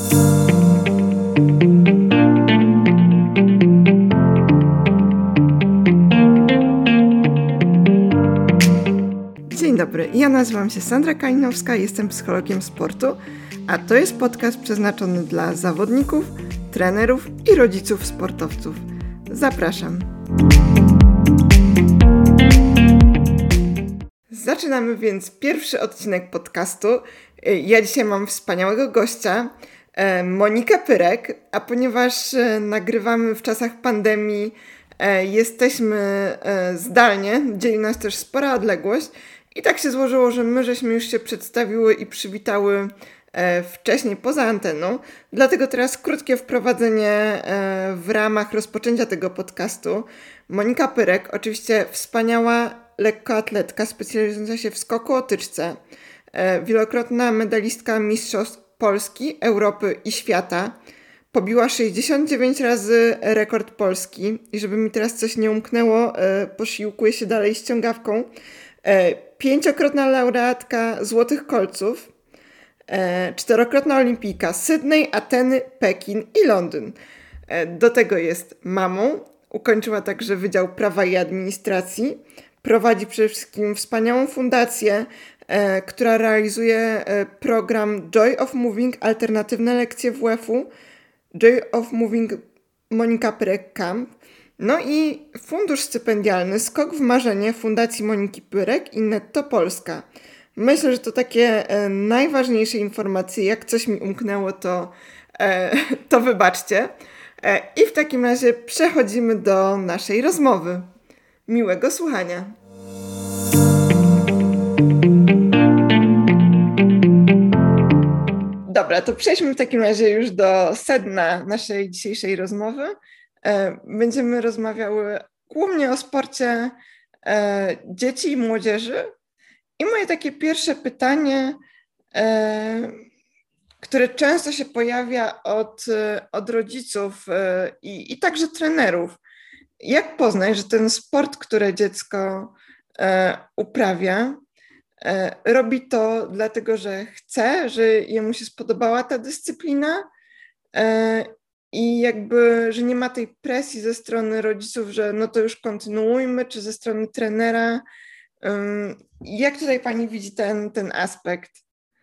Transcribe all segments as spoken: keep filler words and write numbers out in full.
Dzień dobry, ja nazywam się Sandra Kalinowska, jestem psychologiem sportu, a to jest podcast przeznaczony dla zawodników, trenerów i rodziców sportowców. Zapraszam. Zaczynamy więc pierwszy odcinek podcastu. Ja dzisiaj mam wspaniałego gościa, Monikę Pyrek, a ponieważ nagrywamy w czasach pandemii, jesteśmy zdalnie, dzieli nas też spora odległość i tak się złożyło, że my żeśmy już się przedstawiły i przywitały wcześniej poza anteną, dlatego teraz krótkie wprowadzenie w ramach rozpoczęcia tego podcastu. Monika Pyrek, oczywiście wspaniała lekkoatletka specjalizująca się w skoku o tyczce, wielokrotna medalistka mistrzostw Polski, Europy i świata, pobiła sześćdziesiąt dziewięć razy rekord Polski i żeby mi teraz coś nie umknęło, posiłkuję się dalej ściągawką, pięciokrotna laureatka Złotych Kolców, czterokrotna olimpijka Sydney, Ateny, Pekin i Londyn. Do tego jest mamą, ukończyła także Wydział Prawa i Administracji, prowadzi przede wszystkim wspaniałą fundację, e, która realizuje e, program Joy of Moving, alternatywne lekcje W F-u, Joy of Moving Monika Pyrek Camp, no i fundusz stypendialny Skok w Marzenie Fundacji Moniki Pyrek i Netto Polska. Myślę, że to takie e, najważniejsze informacje. Jak coś mi umknęło, to, e, to wybaczcie. E, I w takim razie przechodzimy do naszej rozmowy. Miłego słuchania. Dobra, to przejdźmy w takim razie już do sedna naszej dzisiejszej rozmowy. E, będziemy rozmawiały głównie o sporcie e, dzieci i młodzieży. I moje takie pierwsze pytanie, e, które często się pojawia od, od rodziców e, i, i także trenerów. Jak poznać, że ten sport, który dziecko e, uprawia, e, robi to dlatego, że chce, że jemu się spodobała ta dyscyplina e, i jakby, że nie ma tej presji ze strony rodziców, że no to już kontynuujmy, czy ze strony trenera. Jak tutaj pani widzi ten, ten aspekt?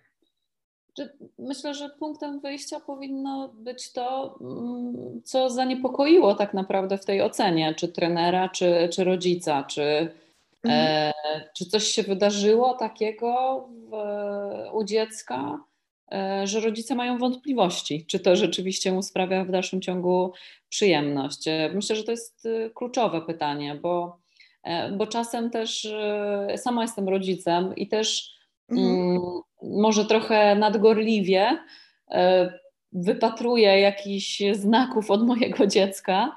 Myślę, że punktem wyjścia powinno być to, co zaniepokoiło tak naprawdę w tej ocenie, czy trenera, czy, czy rodzica, czy, mhm. e, czy coś się wydarzyło takiego w, u dziecka, e, że rodzice mają wątpliwości, czy to rzeczywiście mu sprawia w dalszym ciągu przyjemność. Myślę, że to jest kluczowe pytanie, bo bo czasem też sama jestem rodzicem i też mhm. m, może trochę nadgorliwie e, wypatruję jakichś znaków od mojego dziecka,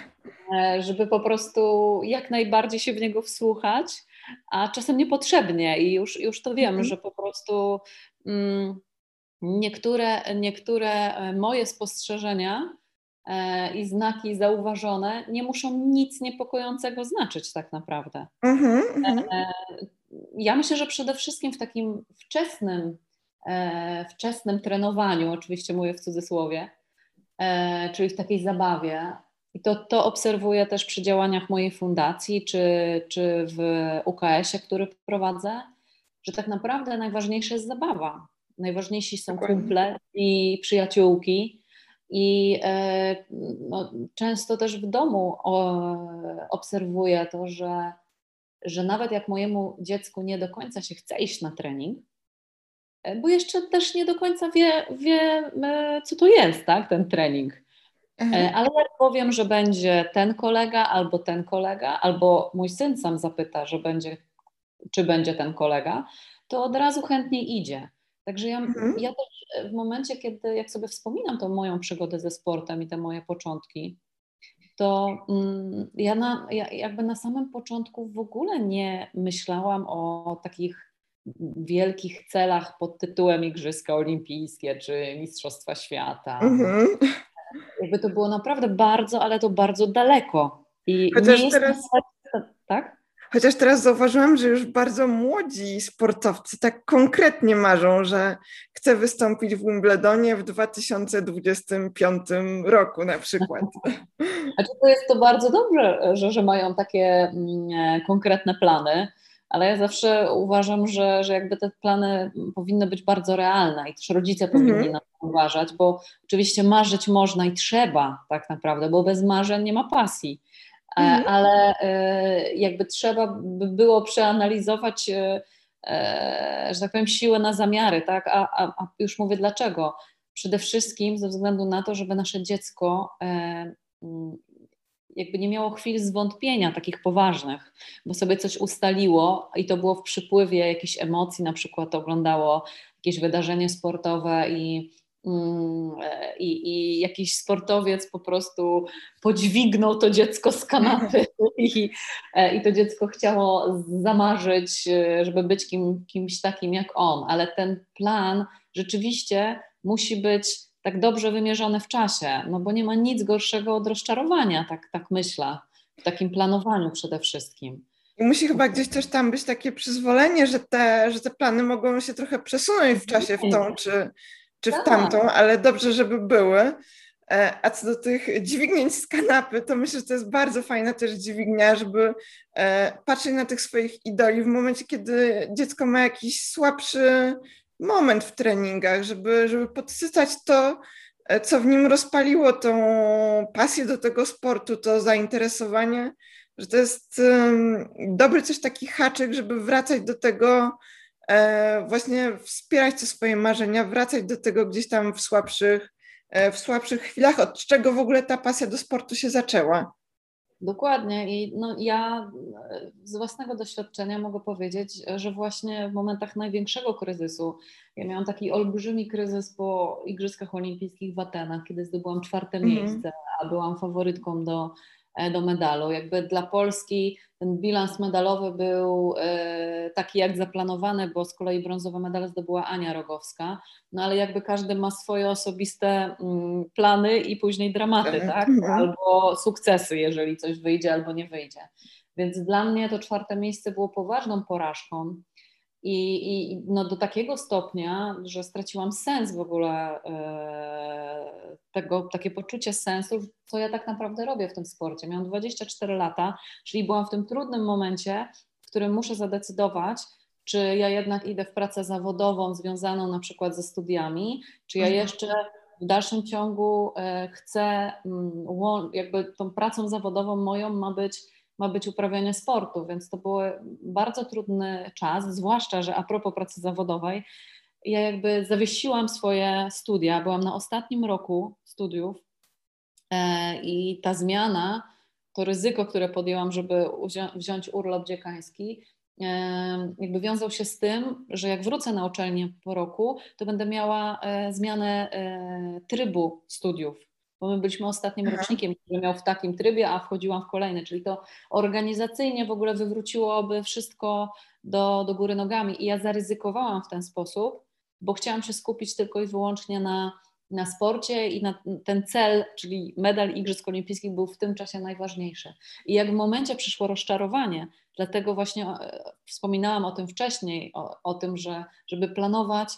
e, żeby po prostu jak najbardziej się w niego wsłuchać, a czasem niepotrzebnie i już, już to wiem, mhm. że po prostu m, niektóre, niektóre moje spostrzeżenia i znaki zauważone nie muszą nic niepokojącego znaczyć tak naprawdę. Mm-hmm, mm-hmm. Ja myślę, że przede wszystkim w takim wczesnym, wczesnym trenowaniu, oczywiście mówię w cudzysłowie, czyli w takiej zabawie, i to, to obserwuję też przy działaniach mojej fundacji, czy, czy w U K S-ie, który prowadzę, że tak naprawdę najważniejsza jest zabawa. Najważniejsi są kumple i przyjaciółki. I e, no, często też w domu o, obserwuję to, że, że nawet jak mojemu dziecku nie do końca się chce iść na trening, bo jeszcze też nie do końca wie, wie co to jest, tak, ten trening. Mhm. Ale jak powiem, że będzie ten kolega albo ten kolega, albo mój syn sam zapyta, że będzie, czy będzie ten kolega, to od razu chętnie idzie. Także ja, mhm. ja też w momencie, kiedy jak sobie wspominam tą moją przygodę ze sportem i te moje początki, to mm, ja, na, ja jakby na samym początku w ogóle nie myślałam o takich wielkich celach pod tytułem Igrzyska Olimpijskie czy Mistrzostwa Świata. Mhm. Jakby to było naprawdę bardzo, ale to bardzo daleko. I Chociaż nie jest teraz... tak? Chociaż teraz zauważyłam, że już bardzo młodzi sportowcy tak konkretnie marzą, że chcę wystąpić w Wimbledonie w dwa tysiące dwudziestym piątym roku na przykład. Znaczy to jest to bardzo dobrze, że, że mają takie mm, konkretne plany, ale ja zawsze uważam, że, że jakby te plany powinny być bardzo realne i też rodzice powinni Mhm. na to uważać, bo oczywiście marzyć można i trzeba tak naprawdę, bo bez marzeń nie ma pasji. E, Mhm. Ale e, jakby trzeba by było przeanalizować, e, e, że tak powiem, siłę na zamiary, tak? A, a, a już mówię dlaczego. Przede wszystkim ze względu na to, żeby nasze dziecko e, m, jakby nie miało chwil zwątpienia takich poważnych, bo sobie coś ustaliło i to było w przypływie jakichś emocji, na przykład oglądało jakieś wydarzenie sportowe i i, i jakiś sportowiec po prostu podźwignął to dziecko z kanapy i, i to dziecko chciało zamarzyć, żeby być kim, kimś takim jak on, ale ten plan rzeczywiście musi być tak dobrze wymierzony w czasie, no bo nie ma nic gorszego od rozczarowania, tak, tak myślę, w takim planowaniu przede wszystkim. I musi chyba gdzieś też tam być takie przyzwolenie, że te, że te plany mogą się trochę przesunąć w czasie w tą czy, czy w Tak. tamtą, ale dobrze, żeby były. A co do tych dźwignięć z kanapy, to myślę, że to jest bardzo fajna też dźwignia, żeby patrzeć na tych swoich idoli w momencie, kiedy dziecko ma jakiś słabszy moment w treningach, żeby, żeby podsycać to, co w nim rozpaliło tą pasję do tego sportu, to zainteresowanie, że to jest um, dobry coś taki haczyk, żeby wracać do tego, e, właśnie wspierać te swoje marzenia, wracać do tego gdzieś tam w słabszych, e, w słabszych chwilach, od czego w ogóle ta pasja do sportu się zaczęła. Dokładnie i no, ja z własnego doświadczenia mogę powiedzieć, że właśnie w momentach największego kryzysu, ja miałam taki olbrzymi kryzys po Igrzyskach Olimpijskich w Atenach, kiedy zdobyłam czwarte Mhm. miejsce, a byłam faworytką do, do medalu. Jakby dla Polski ten bilans medalowy był e, taki jak zaplanowany, bo z kolei brązowe medale zdobyła Ania Rogowska, no ale jakby każdy ma swoje osobiste mm, plany i później dramaty, Tak. tak? Mhm. Albo sukcesy, jeżeli coś wyjdzie albo nie wyjdzie. Więc dla mnie to czwarte miejsce było poważną porażką i, i no do takiego stopnia, że straciłam sens w ogóle e, tego, takie poczucie sensu, co ja tak naprawdę robię w tym sporcie. Miałam dwadzieścia cztery lata, czyli byłam w tym trudnym momencie, w którym muszę zadecydować, czy ja jednak idę w pracę zawodową związaną na przykład ze studiami, czy ja jeszcze w dalszym ciągu e, chcę, mm, jakby tą pracą zawodową moją ma być ma być uprawianie sportu, więc to był bardzo trudny czas, zwłaszcza, że a propos pracy zawodowej, ja jakby zawiesiłam swoje studia, byłam na ostatnim roku studiów e, i ta zmiana, to ryzyko, które podjęłam, żeby uzi- wziąć urlop dziekański, e, jakby wiązał się z tym, że jak wrócę na uczelnię po roku, to będę miała e, zmianę e, trybu studiów, bo my byliśmy ostatnim Aha. rocznikiem, który miał w takim trybie, a wchodziłam w kolejny, czyli to organizacyjnie w ogóle wywróciłoby wszystko do, do góry nogami i ja zaryzykowałam w ten sposób, bo chciałam się skupić tylko i wyłącznie na, na sporcie i na ten cel, czyli medal Igrzysk Olimpijskich był w tym czasie najważniejszy. I jak w momencie przyszło rozczarowanie, dlatego właśnie e, wspominałam o tym wcześniej, o, o tym, że żeby planować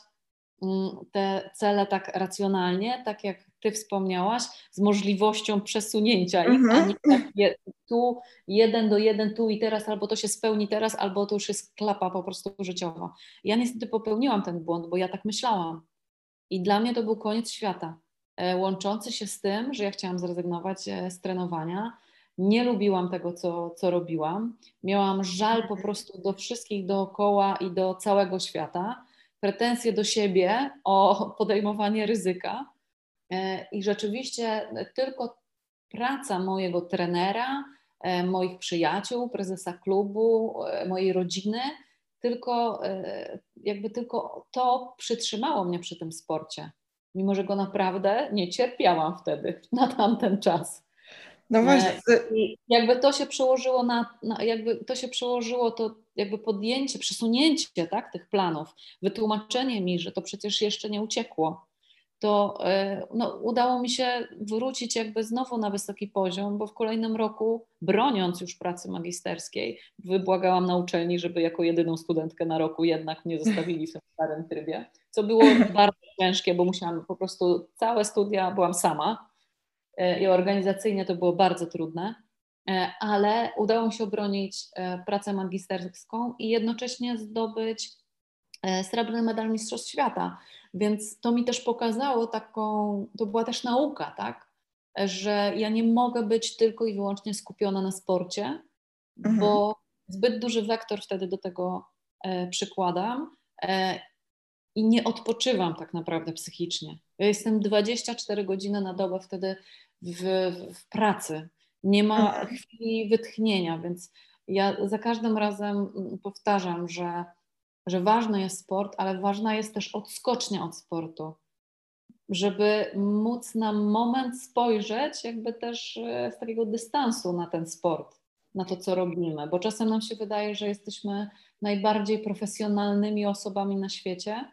te cele tak racjonalnie, tak jak ty wspomniałaś, z możliwością przesunięcia ich, a nie Mhm. tak je, tu jeden do jeden, tu i teraz, albo to się spełni teraz, albo to już jest klapa po prostu życiowa. Ja niestety popełniłam ten błąd, bo ja tak myślałam. I dla mnie to był koniec świata, e, łączący się z tym, że ja chciałam zrezygnować e, z trenowania. Nie lubiłam tego, co, co robiłam. Miałam żal po prostu do wszystkich dookoła i do całego świata, pretensje do siebie o podejmowanie ryzyka. E, I rzeczywiście tylko praca mojego trenera, e, moich przyjaciół, prezesa klubu, e, mojej rodziny, tylko e, jakby tylko to przytrzymało mnie przy tym sporcie. Mimo że go naprawdę nie cierpiałam wtedy, na tamten czas. No właśnie. E, I jakby to się przełożyło na, na jakby to się przełożyło, to jakby podjęcie, przesunięcie tak, tych planów, wytłumaczenie mi, że to przecież jeszcze nie uciekło. to no, udało mi się wrócić jakby znowu na wysoki poziom, bo w kolejnym roku, broniąc już pracy magisterskiej, wybłagałam na uczelni, żeby jako jedyną studentkę na roku jednak mnie zostawili w tym starym trybie, co było bardzo ciężkie, bo musiałam po prostu całe studia, byłam sama i organizacyjnie to było bardzo trudne, ale udało mi się obronić pracę magisterską i jednocześnie zdobyć srebrny medal Mistrzostw Świata. Więc to mi też pokazało taką, to była też nauka, tak, że ja nie mogę być tylko i wyłącznie skupiona na sporcie, Mhm. bo zbyt duży wektor wtedy do tego e, przykładam e, i nie odpoczywam tak naprawdę psychicznie. Ja jestem dwadzieścia cztery godziny na dobę wtedy w, w pracy. Nie ma Mhm. chwili wytchnienia, więc ja za każdym razem powtarzam, że że ważny jest sport, ale ważna jest też odskocznia od sportu, żeby móc na moment spojrzeć jakby też z takiego dystansu na ten sport, na to, co robimy, bo czasem nam się wydaje, że jesteśmy najbardziej profesjonalnymi osobami na świecie,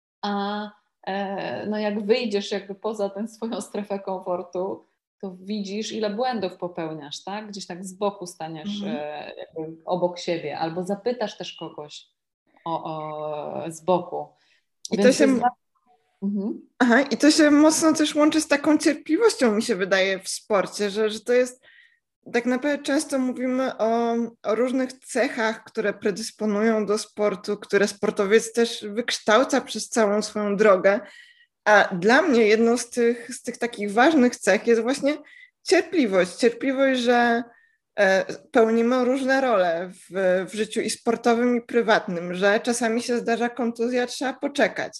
a e, no jak wyjdziesz jakby poza tę swoją strefę komfortu, to widzisz, ile błędów popełniasz, tak? Gdzieś tak z boku staniesz Mhm. e, jakby obok siebie, albo zapytasz też kogoś, o, o, z boku. I to Więc to jest się, bardzo... Mhm. aha, i to się mocno też łączy z taką cierpliwością, mi się wydaje, w sporcie, że, że to jest, tak naprawdę często mówimy o, o różnych cechach, które predysponują do sportu, które sportowiec też wykształca przez całą swoją drogę. A dla mnie jedną z tych, z tych takich ważnych cech jest właśnie cierpliwość. Cierpliwość, że e, pełnimy różne role w, w życiu i sportowym, i prywatnym, że czasami się zdarza kontuzja, trzeba poczekać.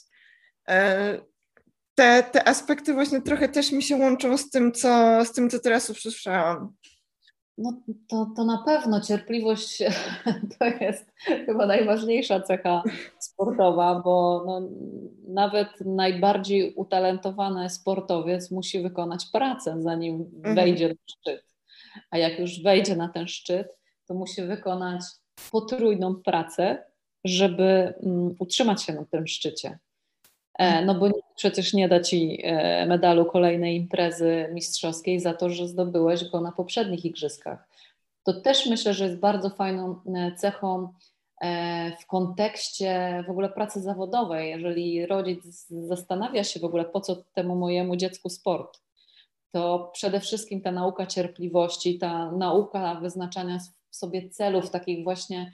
E, te, te aspekty właśnie trochę też mi się łączą z tym, co, z tym, co teraz usłyszałam. No to, to na pewno cierpliwość to jest chyba najważniejsza cecha sportowa, bo no, nawet najbardziej utalentowany sportowiec musi wykonać pracę, zanim Mhm. wejdzie na szczyt. A jak już wejdzie na ten szczyt, to musi wykonać potrójną pracę, żeby um, utrzymać się na tym szczycie. E, no bo nikt przecież nie da ci e, medalu kolejnej imprezy mistrzowskiej za to, że zdobyłeś go na poprzednich igrzyskach. To też myślę, że jest bardzo fajną e, cechą e, w kontekście w ogóle pracy zawodowej. Jeżeli rodzic zastanawia się w ogóle, po co temu mojemu dziecku sport, to przede wszystkim ta nauka cierpliwości, ta nauka wyznaczania sobie celów takich właśnie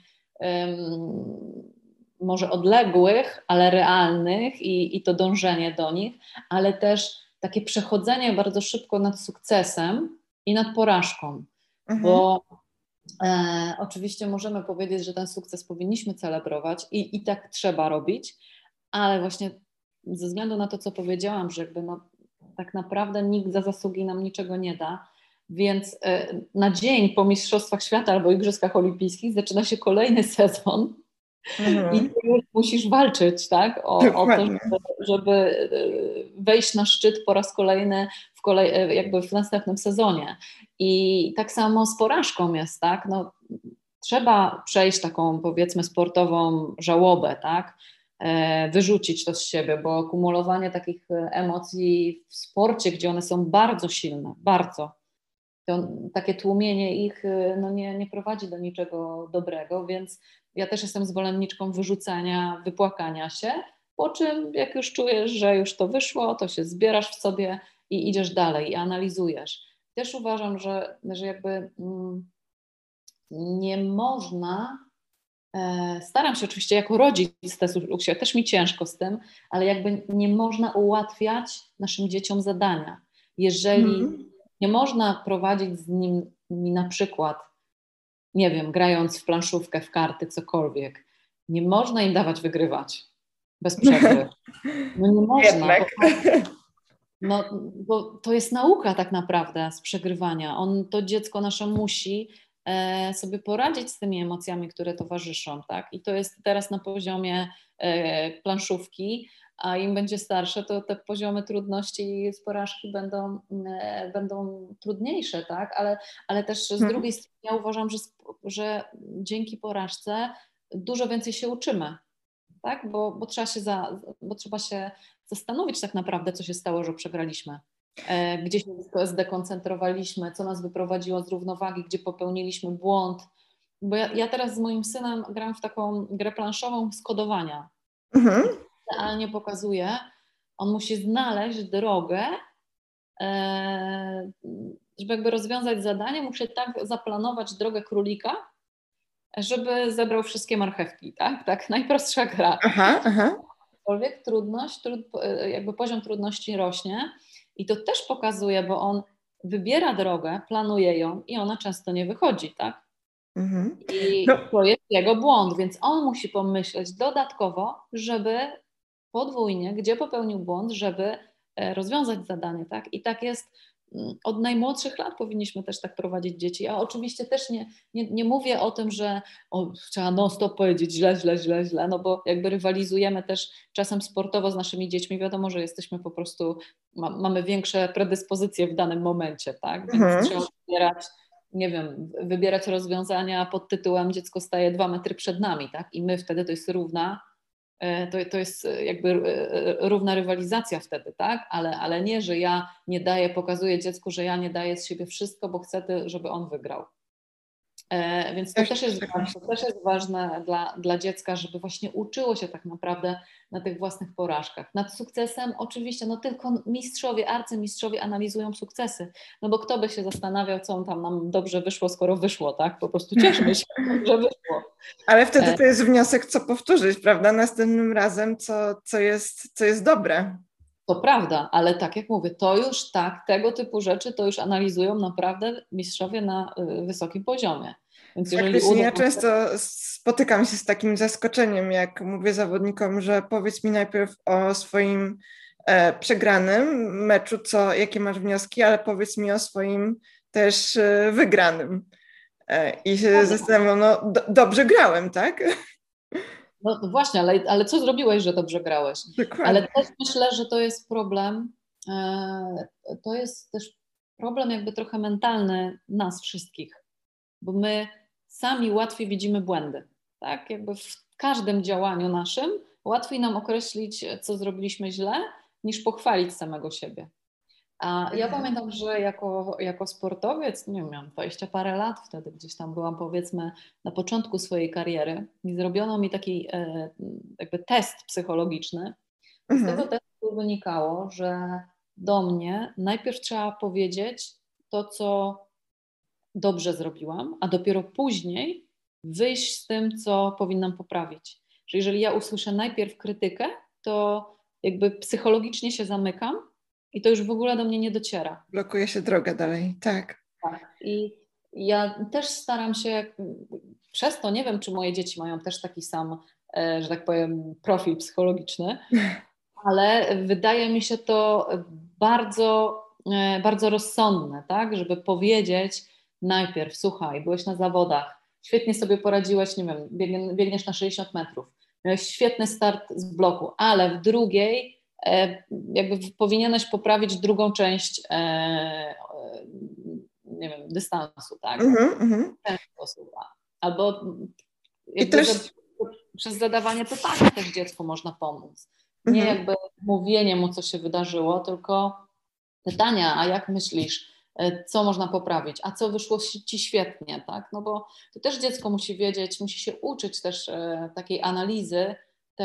um, może odległych, ale realnych i, i to dążenie do nich, ale też takie przechodzenie bardzo szybko nad sukcesem i nad porażką, Mhm. bo e, oczywiście możemy powiedzieć, że ten sukces powinniśmy celebrować i, i tak trzeba robić, ale właśnie ze względu na to, co powiedziałam, że jakby no, tak naprawdę nikt za zasługi nam niczego nie da, więc e, na dzień po Mistrzostwach Świata albo Igrzyskach Olimpijskich zaczyna się kolejny sezon i Mhm. ty już musisz walczyć, tak, o, o to, Dokładnie. żeby, żeby e, wejść na szczyt po raz kolejny w kolej, e, jakby w następnym sezonie. I tak samo z porażką jest, tak, no, trzeba przejść taką, powiedzmy, sportową żałobę, tak, e, wyrzucić to z siebie, bo kumulowanie takich emocji w sporcie, gdzie one są bardzo silne, bardzo, to takie tłumienie ich no nie, nie prowadzi do niczego dobrego, więc ja też jestem zwolenniczką wyrzucania, wypłakania się, po czym jak już czujesz, że już to wyszło, to się zbierasz w sobie i idziesz dalej i analizujesz. Też uważam, że, że jakby mm, nie można, e, staram się oczywiście jako rodzic też, też mi ciężko z tym, ale jakby nie można ułatwiać naszym dzieciom zadania. Jeżeli Mhm. nie można prowadzić z nimi na przykład, nie wiem, grając w planszówkę, w karty, cokolwiek, nie można im dawać wygrywać bez przerwy. No nie można, bo Jednak. no, bo to jest nauka tak naprawdę z przegrywania. On, to dziecko nasze musi e, sobie poradzić z tymi emocjami, które towarzyszą, tak? I to jest teraz na poziomie e, planszówki, a im będzie starsze, to te poziomy trudności z porażki będą, e, będą trudniejsze, tak? Ale, ale też z Mhm. drugiej strony ja uważam, że, sp- że dzięki porażce dużo więcej się uczymy, tak? Bo, bo, trzeba się za, bo trzeba się zastanowić tak naprawdę, co się stało, że przegraliśmy. Gdzie się zdekoncentrowaliśmy, co nas wyprowadziło z równowagi, gdzie popełniliśmy błąd. Bo ja, ja teraz z moim synem gram w taką grę planszową z kodowania. Mhm. Idealnie pokazuje, on musi znaleźć drogę, e, żeby jakby rozwiązać zadanie, musi tak zaplanować drogę królika, żeby zebrał wszystkie marchewki, tak? Tak, najprostsza gra. Aha, aha. Aczkolwiek trudność, trud, jakby poziom trudności rośnie i to też pokazuje, bo on wybiera drogę, planuje ją i ona często nie wychodzi, tak? Mhm. I no. To jest jego błąd, więc on musi pomyśleć dodatkowo, żeby podwójnie, gdzie popełnił błąd, żeby rozwiązać zadanie, tak? I tak jest od najmłodszych lat powinniśmy też tak prowadzić dzieci. Ja oczywiście też nie, nie, nie mówię o tym, że o, trzeba non stop powiedzieć źle, źle, źle, źle, no bo jakby rywalizujemy też czasem sportowo z naszymi dziećmi. Wiadomo, że jesteśmy po prostu, ma, mamy większe predyspozycje w danym momencie, tak? Więc mhm. trzeba wybierać, nie wiem, wybierać rozwiązania pod tytułem dziecko staje dwa metry przed nami, tak? I my wtedy to jest równa To, to jest jakby równa rywalizacja wtedy, tak? Ale, ale nie, że ja nie daję, pokazuję dziecku, że ja nie daję z siebie wszystko, bo chcę, żeby on wygrał. E, więc to też jest, to też jest ważne dla, dla dziecka, żeby właśnie uczyło się tak naprawdę na tych własnych porażkach. Nad sukcesem oczywiście, no tylko mistrzowie, arcymistrzowie analizują sukcesy, no bo kto by się zastanawiał, co tam nam dobrze wyszło, skoro wyszło, tak? Po prostu cieszmy się, że wyszło. Ale wtedy to jest wniosek, co powtórzyć, prawda? Następnym razem, co, co, jest, co jest dobre. To prawda, ale tak jak mówię, to już tak, tego typu rzeczy to już analizują naprawdę mistrzowie na y, wysokim poziomie. Więc jeżeli Faktycznie, ja często spotykam się z takim zaskoczeniem, jak mówię zawodnikom, że powiedz mi najpierw o swoim e, przegranym meczu, co, jakie masz wnioski, ale powiedz mi o swoim też e, wygranym. E, I się no, zastanawiam, no do, dobrze grałem, tak? No właśnie, ale, ale co zrobiłeś, że dobrze grałeś? Dokładnie. Ale też myślę, że to jest problem, e, to jest też problem jakby trochę mentalny nas wszystkich, bo my sami łatwiej widzimy błędy, tak? Jakby w każdym działaniu naszym łatwiej nam określić, co zrobiliśmy źle, niż pochwalić samego siebie. A ja pamiętam, że jako, jako sportowiec, nie wiem, miałam dwadzieścia parę lat, wtedy gdzieś tam byłam powiedzmy na początku swojej kariery i zrobiono mi taki e, jakby test psychologiczny. Mhm. Z tego testu wynikało, że do mnie najpierw trzeba powiedzieć to, co dobrze zrobiłam, a dopiero później wyjść z tym, co powinnam poprawić. Że jeżeli ja usłyszę najpierw krytykę, to jakby psychologicznie się zamykam, i to już w ogóle do mnie nie dociera. Blokuje się droga dalej, tak. Tak. I ja też staram się, przez to nie wiem, czy moje dzieci mają też taki sam, że tak powiem, profil psychologiczny, ale wydaje mi się to bardzo, bardzo rozsądne, tak, żeby powiedzieć najpierw, słuchaj, byłeś na zawodach, świetnie sobie poradziłeś, nie wiem, biegniesz na sześćdziesiąt metrów, miałeś świetny start z bloku, ale w drugiej jakby powinieneś poprawić drugą część e, nie wiem, dystansu, tak? Mm-hmm. W ten sposób. Albo jakby też... za, przez zadawanie pytania też dziecku można pomóc. Nie mm-hmm. jakby mówienie mu, co się wydarzyło, tylko pytania, a jak myślisz, co można poprawić, a co wyszło ci świetnie, tak? No bo to też dziecko musi wiedzieć, musi się uczyć też e, takiej analizy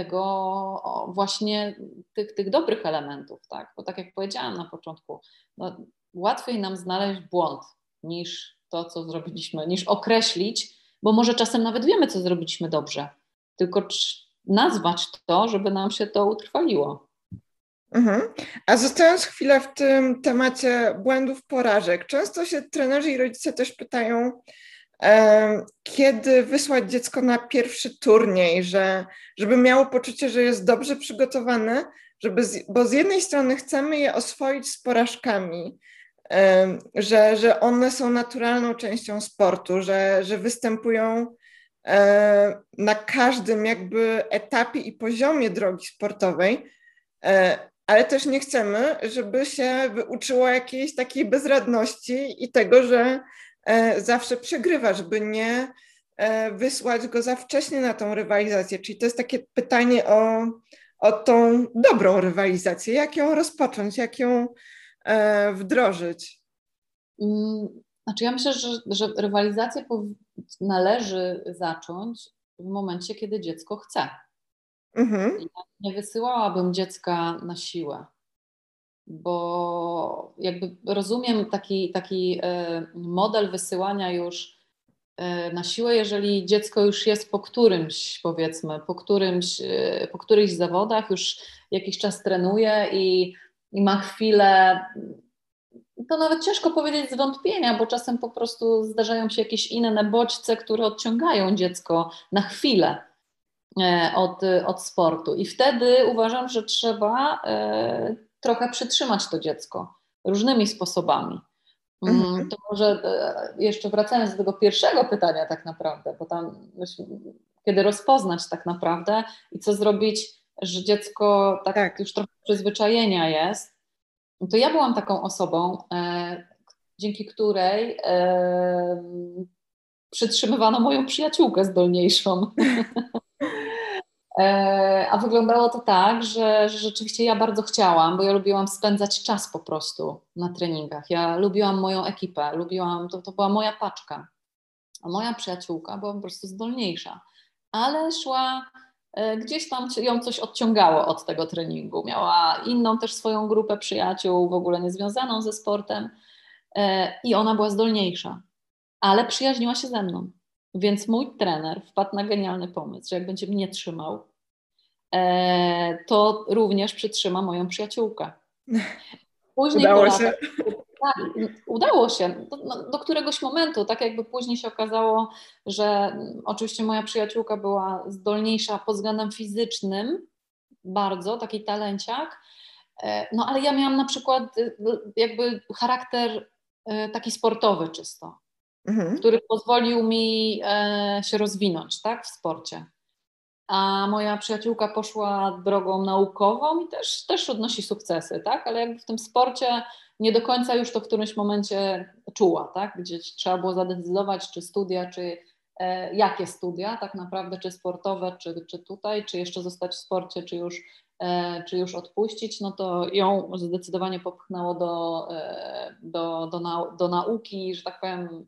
tego właśnie tych, tych dobrych elementów, tak? Bo tak jak powiedziałam na początku, no, łatwiej nam znaleźć błąd niż to, co zrobiliśmy, niż określić, bo może czasem nawet wiemy, co zrobiliśmy dobrze, tylko nazwać to, żeby nam się to utrwaliło. Mhm. A zostając chwilę w tym temacie błędów, porażek, często się trenerzy i rodzice też pytają, kiedy wysłać dziecko na pierwszy turniej, że, żeby miało poczucie, że jest dobrze przygotowane, żeby z, bo z jednej strony chcemy je oswoić z porażkami, że, że one są naturalną częścią sportu, że, że występują na każdym jakby etapie i poziomie drogi sportowej, ale też nie chcemy, żeby się wyuczyło jakiejś takiej bezradności i tego, że zawsze przegrywa, żeby nie wysłać go za wcześnie na tą rywalizację. Czyli to jest takie pytanie o, o tą dobrą rywalizację. Jak ją rozpocząć, jak ją e, wdrożyć? Znaczy ja myślę, że, że rywalizację należy zacząć w momencie, kiedy dziecko chce. Mhm. Ja nie wysyłałabym dziecka na siłę, bo jakby rozumiem taki, taki model wysyłania już na siłę, jeżeli dziecko już jest po którymś, powiedzmy, po którymś, po którychś zawodach, już jakiś czas trenuje i, i ma chwilę, to nawet ciężko powiedzieć zwątpienia, bo czasem po prostu zdarzają się jakieś inne bodźce, które odciągają dziecko na chwilę od, od sportu. I wtedy uważam, że trzeba e, trochę przytrzymać to dziecko różnymi sposobami. Mhm. To może e, jeszcze wracając do tego pierwszego pytania tak naprawdę, bo tam kiedy rozpoznać tak naprawdę i co zrobić, że dziecko tak, Tak. już trochę przyzwyczajenia jest, to ja byłam taką osobą, e, dzięki której e, przytrzymywano moją przyjaciółkę zdolniejszą. A wyglądało to tak, że, że rzeczywiście ja bardzo chciałam, bo ja lubiłam spędzać czas po prostu na treningach. Ja lubiłam moją ekipę, lubiłam, to, to była moja paczka. A moja przyjaciółka była po prostu zdolniejsza, ale szła, gdzieś tam ją coś odciągało od tego treningu. Miała inną też swoją grupę przyjaciół, w ogóle niezwiązaną ze sportem i ona była zdolniejsza, ale przyjaźniła się ze mną. Więc mój trener wpadł na genialny pomysł, że jak będzie mnie trzymał, to również przytrzyma moją przyjaciółkę. Później po Udało latach, się. tak, udało się, do, do któregoś momentu, tak jakby później się okazało, że oczywiście moja przyjaciółka była zdolniejsza pod względem fizycznym, bardzo, taki talenciak, no ale ja miałam na przykład jakby charakter taki sportowy czysto, Mhm. który pozwolił mi się rozwinąć, tak, w sporcie. A moja przyjaciółka poszła drogą naukową i też, też odnosi sukcesy, tak? Ale jakby w tym sporcie nie do końca już to w którymś momencie czuła, tak? Gdzie trzeba było zadecydować, czy studia, czy e, jakie studia tak naprawdę, czy sportowe, czy, czy tutaj, czy jeszcze zostać w sporcie, czy już, e, czy już odpuścić, no to ją zdecydowanie popchnęło do, e, do, do, nau do nauki, że tak powiem,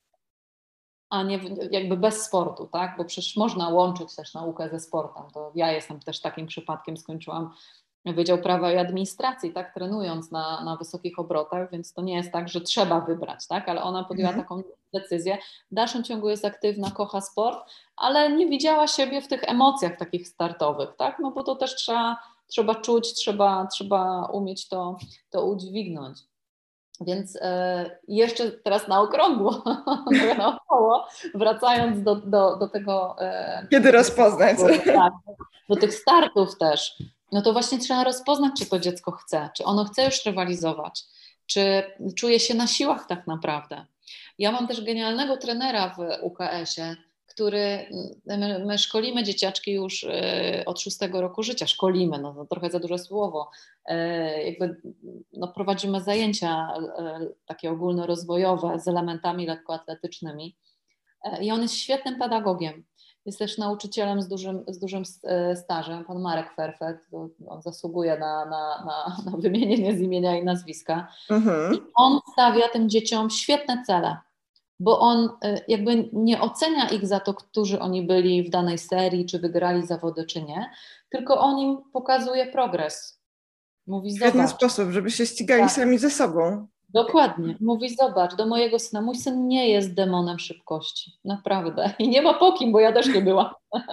a nie jakby bez sportu, tak? Bo przecież można łączyć też naukę ze sportem. To ja jestem też takim przypadkiem, skończyłam Wydział Prawa i Administracji, tak, trenując na, na wysokich obrotach, więc to nie jest tak, że trzeba wybrać, tak, ale ona podjęła Mhm. taką decyzję. W dalszym ciągu jest aktywna, kocha sport, ale nie widziała siebie w tych emocjach takich startowych, tak, no bo to też trzeba, trzeba czuć, trzeba, trzeba umieć to, to udźwignąć. Więc e, jeszcze teraz na okrągło, naokoło, wracając do, do, do tego... E, Kiedy do rozpoznać? tego, tak, do tych startów też, no to właśnie trzeba rozpoznać, czy to dziecko chce, czy ono chce już rywalizować, czy czuje się na siłach tak naprawdę. Ja mam też genialnego trenera w U K S-ie, który, my, my szkolimy dzieciaczki już y, od szóstego roku życia, szkolimy, no to trochę za duże słowo, y, jakby no, prowadzimy zajęcia y, takie ogólnorozwojowe z elementami lekkoatletycznymi y, i on jest świetnym pedagogiem. Jest też nauczycielem z dużym, z dużym stażem, pan Marek Ferfet, on zasługuje na, na, na, na wymienienie z imienia i nazwiska. I Mhm. on stawia tym dzieciom świetne cele, bo on jakby nie ocenia ich za to, którzy oni byli w danej serii, czy wygrali zawody, czy nie, tylko on im pokazuje progres. Mówi, Świetny zobacz. sposób, żeby się ścigali Tak, sami ze sobą. dokładnie. Mówi, zobacz, do mojego syna. Mój syn nie jest demonem szybkości. Naprawdę. I nie ma po kim, bo ja też nie byłam.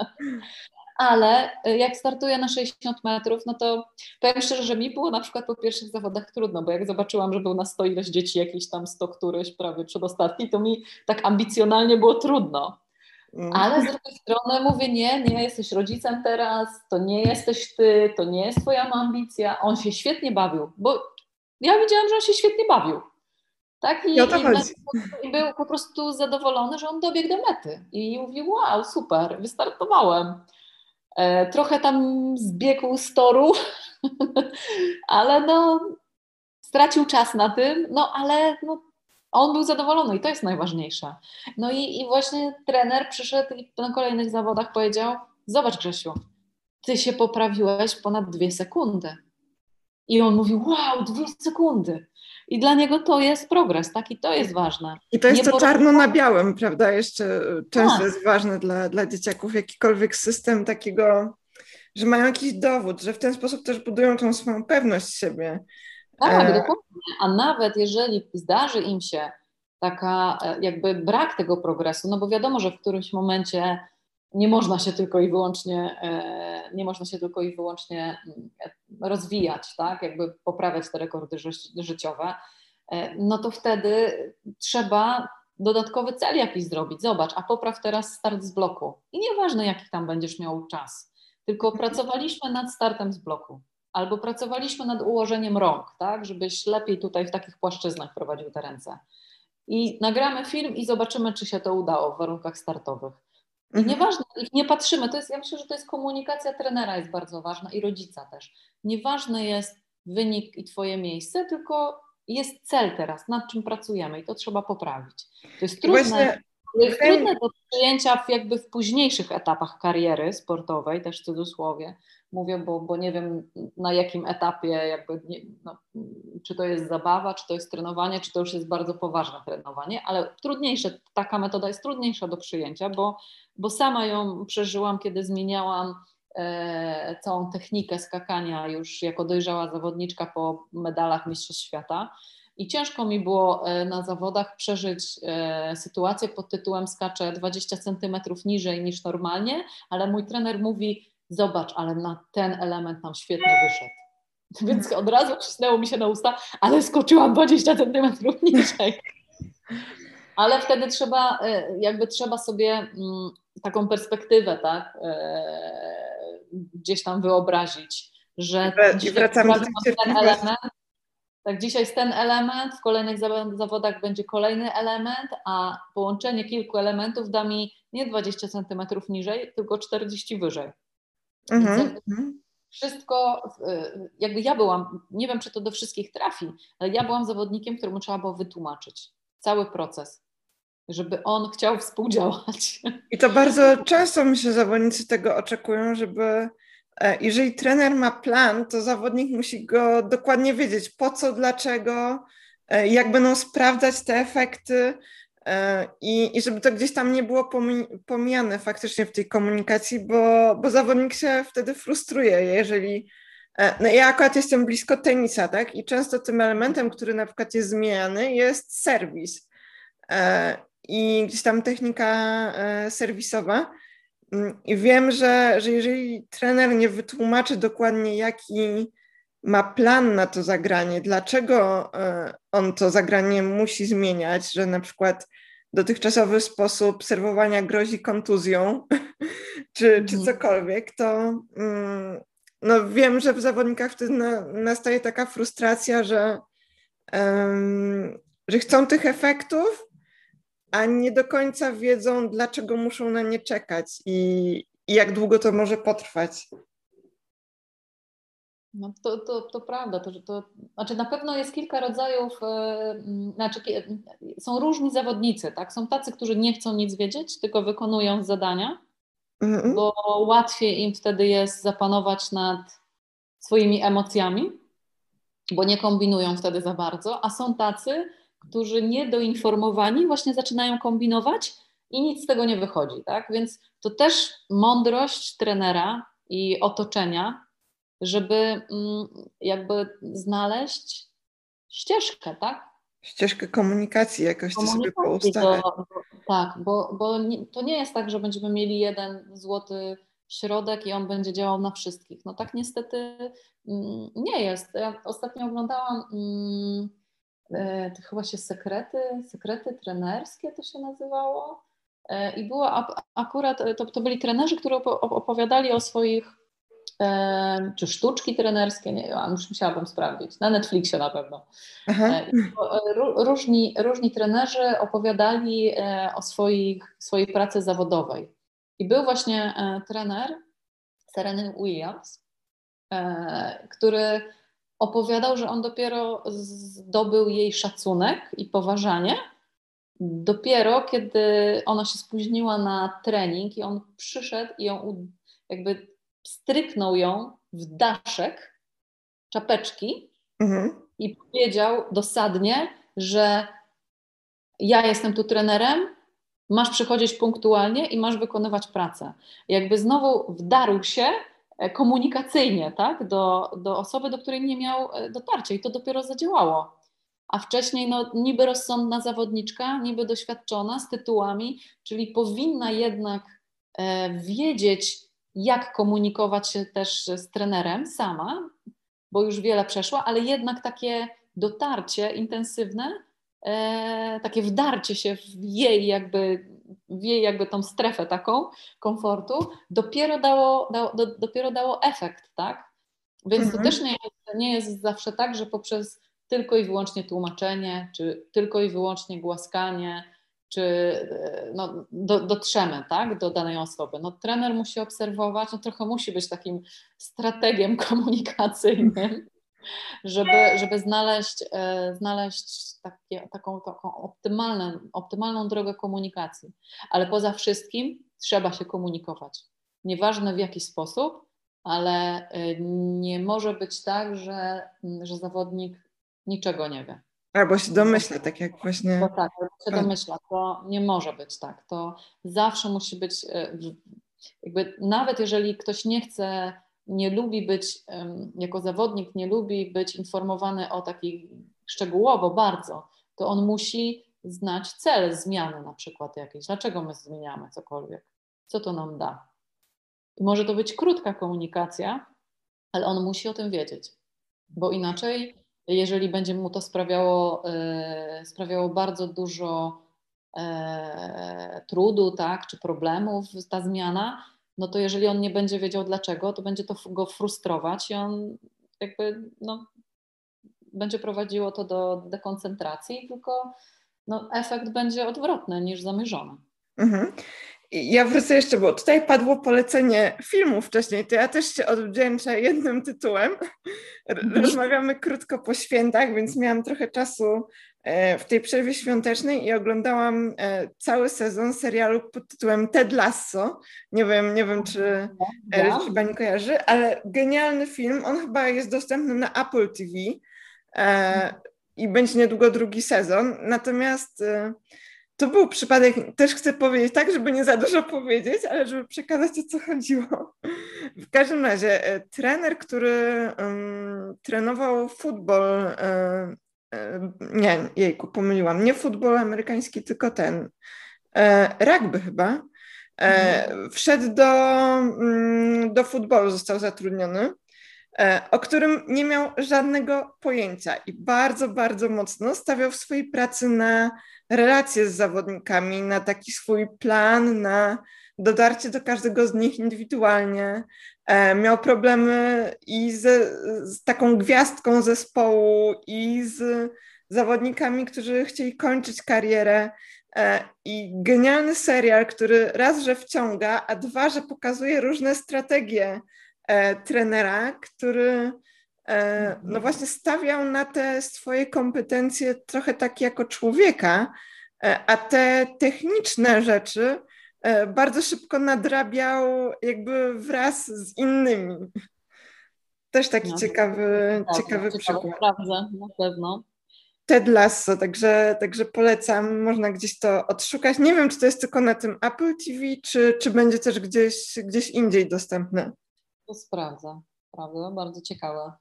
Ale jak startuję na sześćdziesiąt metrów, no to powiem szczerze, że mi było na przykład po pierwszych zawodach trudno, bo jak zobaczyłam, że był na sto ileś dzieci, jakiś tam sto któryś, prawie przedostatni, to mi tak ambicjonalnie było trudno. Mm. Ale z drugiej strony mówię, nie, nie jesteś rodzicem teraz, to nie jesteś ty, to nie jest twoja ambicja. On się świetnie bawił, bo ja widziałam, że on się świetnie bawił. Tak? I o to I, i, chodzi. i był po prostu zadowolony, że on dobiegł do mety. I mówił, wow, super, wystartowałem. E, trochę tam zbiegł z toru, ale no stracił czas na tym, no ale no, on był zadowolony i to jest najważniejsze. No i, i właśnie trener przyszedł i na kolejnych zawodach powiedział, zobacz Grzesiu, ty się poprawiłeś ponad dwie sekundy. I on mówi, wow, dwie sekundy. I dla niego to jest progres, tak? I to jest ważne. I to jest Nie to porównywać- czarno na białym, prawda? Jeszcze często Tak. jest ważne dla, dla dzieciaków jakikolwiek system takiego, że mają jakiś dowód, że w ten sposób też budują tą swoją pewność siebie. Tak, E, dokładnie. A nawet jeżeli zdarzy im się taka e, jakby brak tego progresu, no bo wiadomo, że w którymś momencie nie można się tylko i wyłącznie e, nie można się tylko i wyłącznie mm, rozwijać, tak, jakby poprawiać te rekordy ży życiowe, e, no to wtedy trzeba dodatkowy cel jakiś zrobić. Zobacz, a popraw teraz start z bloku. I nieważne, jaki tam będziesz miał czas, tylko pracowaliśmy nad startem z bloku. Albo pracowaliśmy nad ułożeniem rąk, tak, żebyś lepiej tutaj w takich płaszczyznach prowadził te ręce. I nagramy film i zobaczymy, czy się to udało w warunkach startowych. I mhm. nieważne, i nie patrzymy, to jest, ja myślę, że to jest komunikacja trenera jest bardzo ważna i rodzica też. Nieważny jest wynik i twoje miejsce, tylko jest cel teraz, nad czym pracujemy i to trzeba poprawić. To jest I trudne, właśnie to jest wydaje mi- trudne do przyjęcia w, jakby w późniejszych etapach kariery sportowej, też w cudzysłowie mówię, bo, bo nie wiem na jakim etapie, jakby nie, no, czy to jest zabawa, czy to jest trenowanie, czy to już jest bardzo poważne trenowanie, ale trudniejsze, taka metoda jest trudniejsza do przyjęcia, bo, bo sama ją przeżyłam, kiedy zmieniałam e, całą technikę skakania już jako dojrzała zawodniczka po medalach Mistrzostw Świata. I ciężko mi było na zawodach przeżyć e, sytuację pod tytułem skaczę dwadzieścia centymetrów niżej niż normalnie, ale mój trener mówi, zobacz, ale na ten element nam świetnie wyszedł. Więc od razu przysnęło mi się na usta, ale skoczyłam dwadzieścia centymetrów niżej. Ale wtedy trzeba, jakby trzeba sobie mm, taką perspektywę, tak, e, gdzieś tam wyobrazić, że I dzisiaj wracamy do tej poprawiłam ten cierpliwości. element, tak, dzisiaj jest ten element, w kolejnych zawodach będzie kolejny element, a połączenie kilku elementów da mi nie dwadzieścia centymetrów niżej, tylko czterdzieści wyżej. Więc Mhm. jakby Mhm. wszystko, jakby ja byłam, nie wiem, czy to do wszystkich trafi, ale ja byłam zawodnikiem, któremu trzeba było wytłumaczyć cały proces, żeby on chciał współdziałać. I to bardzo często, myślę, zawodnicy tego oczekują, żeby e, jeżeli trener ma plan, to zawodnik musi go dokładnie wiedzieć, po co, dlaczego, e, jak będą sprawdzać te efekty e, i, i żeby to gdzieś tam nie było pomi- pomijane faktycznie w tej komunikacji, bo, bo zawodnik się wtedy frustruje, jeżeli... e, No ja akurat jestem blisko tenisa, tak? I często tym elementem, który na przykład jest zmieniany, jest serwis. E, i gdzieś tam technika e, serwisowa. I wiem, że, że jeżeli trener nie wytłumaczy dokładnie, jaki ma plan na to zagranie, dlaczego e, on to zagranie musi zmieniać, że na przykład dotychczasowy sposób serwowania grozi kontuzją, czy, czy cokolwiek, to mm, no wiem, że w zawodnikach wtedy na, nastaje taka frustracja, że, um, że chcą tych efektów, a nie do końca wiedzą, dlaczego muszą na nie czekać i, i jak długo to może potrwać. No to, to, to prawda, to, to, znaczy na pewno jest kilka rodzajów, yy, znaczy są różni zawodnicy, tak? Są tacy, którzy nie chcą nic wiedzieć, tylko wykonują zadania, Mhm. bo łatwiej im wtedy jest zapanować nad swoimi emocjami, bo nie kombinują wtedy za bardzo, a są tacy, którzy niedoinformowani właśnie zaczynają kombinować i nic z tego nie wychodzi, tak? Więc to też mądrość trenera i otoczenia, żeby mm, jakby znaleźć ścieżkę, tak? Ścieżkę komunikacji jakoś to sobie Komunikacji poustalać. to, tak, bo, bo nie, to nie jest tak, że będziemy mieli jeden złoty środek i on będzie działał na wszystkich. No tak niestety mm, nie jest. Ja ostatnio oglądałam mm, e, to chyba się sekrety, sekrety trenerskie to się nazywało e, i było ap- akurat, e, to, to byli trenerzy, którzy opo- opowiadali o swoich e, czy sztuczki trenerskie, nie wiem, już musiałabym sprawdzić, na Netflixie na pewno. Aha. E, Różni, różni trenerzy opowiadali e, o swoich, swojej pracy zawodowej. I był właśnie e, trener Sereny Williams, e, który opowiadał, że on dopiero zdobył jej szacunek i poważanie, dopiero kiedy ona się spóźniła na trening i on przyszedł i ją jakby stryknął ją w daszek czapeczki Mhm. i powiedział dosadnie, że ja jestem tu trenerem, masz przychodzić punktualnie i masz wykonywać pracę. Jakby znowu wdarł się komunikacyjnie, tak, do, do osoby, do której nie miał dotarcia i to dopiero zadziałało. A wcześniej no, niby rozsądna zawodniczka, niby doświadczona z tytułami, czyli powinna jednak e, wiedzieć, jak komunikować się też z trenerem sama, bo już wiele przeszła, ale jednak takie dotarcie intensywne, e, takie wdarcie się w jej jakby, w jej jakby tą strefę taką komfortu, dopiero dało, dało, do, dopiero dało efekt, tak? Więc to Mhm. też nie jest, nie jest zawsze tak, że poprzez tylko i wyłącznie tłumaczenie, czy tylko i wyłącznie głaskanie, czy no, do, dotrzemy, tak, do danej osoby. No, trener musi obserwować, no, trochę musi być takim strategiem komunikacyjnym, żeby, żeby znaleźć, e, znaleźć takie, taką, taką optymalną, optymalną drogę komunikacji. Ale poza wszystkim trzeba się komunikować. Nieważne w jaki sposób, ale e, nie może być tak, że, że zawodnik niczego nie wie. Albo się domyśla, tak jak właśnie... To tak, albo się domyśla. To nie może być tak. To zawsze musi być, e, jakby nawet jeżeli ktoś nie chce, nie lubi być, jako zawodnik nie lubi być informowany o takich szczegółowo bardzo, to on musi znać cel zmiany na przykład jakiejś. Dlaczego my zmieniamy cokolwiek? Co to nam da? I może to być krótka komunikacja, ale on musi o tym wiedzieć, bo inaczej, jeżeli będzie mu to sprawiało, e, sprawiało bardzo dużo e, trudu, tak, czy problemów, ta zmiana, no to jeżeli on nie będzie wiedział dlaczego, to będzie to go frustrować i on jakby, no, będzie prowadziło to do dekoncentracji, tylko no, efekt będzie odwrotny niż zamierzony. Mhm. Ja wrócę jeszcze, bo tutaj padło polecenie filmu wcześniej, to ja też się odwdzięczę jednym tytułem. Rozmawiamy krótko po świętach, więc miałam trochę czasu w tej przerwie świątecznej i oglądałam cały sezon serialu pod tytułem Ted Lasso. Nie wiem, nie wiem czy, Ja? czy pani kojarzy, ale genialny film. On chyba jest dostępny na Apple T V i będzie niedługo drugi sezon. Natomiast to był przypadek, też chcę powiedzieć tak, żeby nie za dużo powiedzieć, ale żeby przekazać, o co chodziło. W każdym razie trener, który um, trenował futbol, um, um, nie, jejku, pomyliłam, nie futbol amerykański, tylko ten, um, rugby chyba, um, wszedł do, um, do futbolu, został zatrudniony, o którym nie miał żadnego pojęcia i bardzo, bardzo mocno stawiał w swojej pracy na relacje z zawodnikami, na taki swój plan, na dotarcie do każdego z nich indywidualnie. Miał problemy i z, z taką gwiazdką zespołu, i z zawodnikami, którzy chcieli kończyć karierę. I genialny serial, który raz, że wciąga, a dwa, że pokazuje różne strategie E, trenera, który e, no właśnie stawiał na te swoje kompetencje trochę tak jako człowieka, e, a te techniczne rzeczy e, bardzo szybko nadrabiał jakby wraz z innymi. Też taki no, ciekawy, to ciekawy przykład. Sprawdzę, na pewno. Ted Lasso, także, także polecam, można gdzieś to odszukać. Nie wiem, czy to jest tylko na tym Apple T V, czy, czy będzie też gdzieś, gdzieś indziej dostępne. To sprawdzę, prawda? Bardzo ciekawe.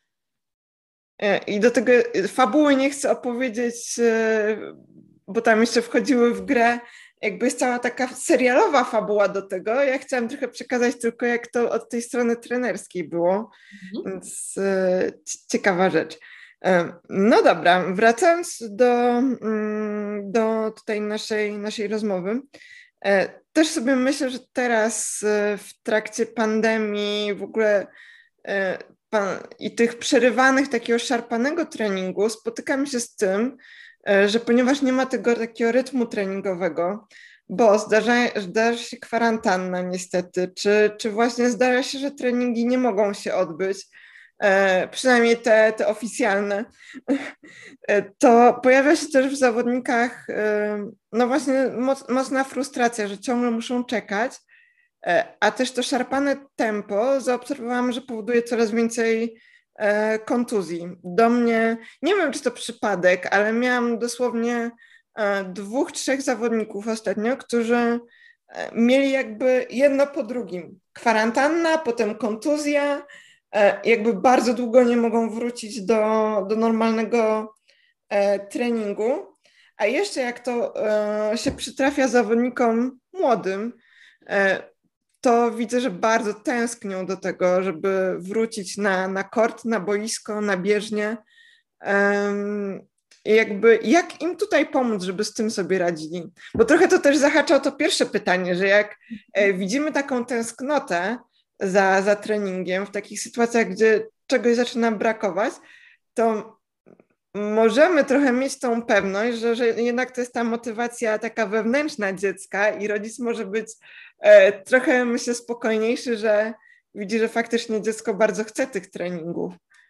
I do tego fabuły nie chcę opowiedzieć, bo tam jeszcze wchodziły w grę, jakby jest cała taka serialowa fabuła do tego. Ja chciałam trochę przekazać tylko, jak to od tej strony trenerskiej było, mhm. Więc ciekawa rzecz. No dobra, wracając do, do tutaj naszej, naszej rozmowy. Też sobie myślę, że teraz w trakcie pandemii w ogóle i tych przerywanych, takiego szarpanego treningu spotykam się z tym, że ponieważ nie ma tego takiego rytmu treningowego, bo zdarza, zdarza się kwarantanna niestety, czy, czy właśnie zdarza się, że treningi nie mogą się odbyć, przynajmniej te, te oficjalne, to pojawia się też w zawodnikach no właśnie moc, mocna frustracja, że ciągle muszą czekać A też to szarpane tempo zaobserwowałam, że powoduje coraz więcej kontuzji. Do mnie, nie wiem czy to przypadek, ale miałam dosłownie dwóch, trzech zawodników ostatnio, którzy mieli jakby jedno po drugim. Kwarantanna, potem kontuzja, jakby bardzo długo nie mogą wrócić do, do normalnego treningu. A jeszcze jak to się przytrafia zawodnikom młodym, to widzę, że bardzo tęsknią do tego, żeby wrócić na, na kort, na boisko, na bieżnię. Um, jakby jak im tutaj pomóc, żeby z tym sobie radzili? Bo trochę to też zahacza o to pierwsze pytanie, że jak e, widzimy taką tęsknotę za, za treningiem w takich sytuacjach, gdzie czegoś zaczyna brakować, to możemy trochę mieć tą pewność, że, że jednak to jest ta motywacja taka wewnętrzna dziecka i rodzic może być e, trochę, myślę, spokojniejszy, że widzi, że faktycznie dziecko bardzo chce tych treningów.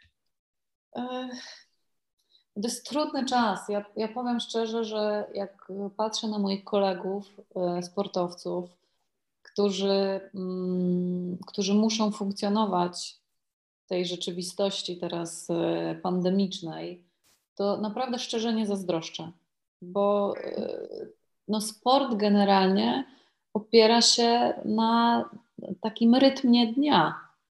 To jest trudny czas. Ja, ja powiem szczerze, że jak patrzę na moich kolegów, e, sportowców, którzy, mm, którzy muszą funkcjonować w tej rzeczywistości teraz e, pandemicznej, to naprawdę szczerze nie zazdroszczę, bo no, sport generalnie opiera się na takim rytmie dnia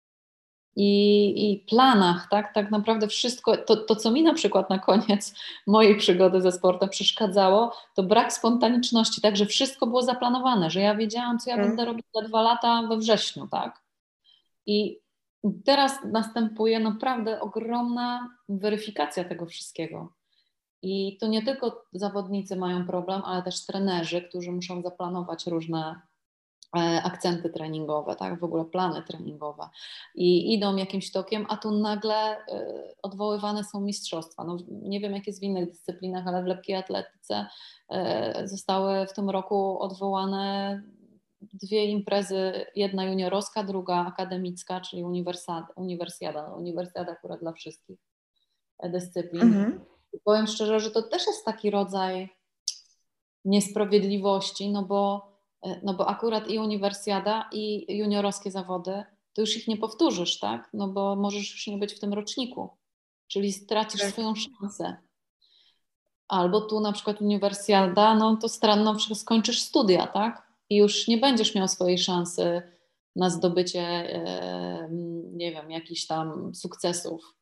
i, i planach, tak? Tak naprawdę wszystko, to, to co mi na przykład na koniec mojej przygody ze sportem przeszkadzało, to brak spontaniczności, tak, że wszystko było zaplanowane, że ja wiedziałam, co ja Mm. będę robić za dwa lata we wrześniu, tak? I teraz następuje naprawdę ogromna weryfikacja tego wszystkiego. I to nie tylko zawodnicy mają problem, ale też trenerzy, którzy muszą zaplanować różne akcenty treningowe, tak, w ogóle plany treningowe i idą jakimś tokiem, a tu nagle y, odwoływane są mistrzostwa. No, nie wiem, jak jest w innych dyscyplinach, ale w lekkiej atletyce y, zostały w tym roku odwołane dwie imprezy, jedna juniorowska, druga akademicka, czyli uniwersjada, uniwersjada, uniwersjada akurat dla wszystkich dyscyplin. Mhm. I powiem szczerze, że to też jest taki rodzaj niesprawiedliwości, no bo No bo akurat i uniwersjada, i juniorowskie zawody, to już ich nie powtórzysz, tak? No bo możesz już nie być w tym roczniku, czyli stracisz tak. swoją szansę. Albo tu na przykład uniwersjada, no to stranno skończysz studia, tak? I już nie będziesz miał swojej szansy na zdobycie, e, nie wiem, jakichś tam sukcesów.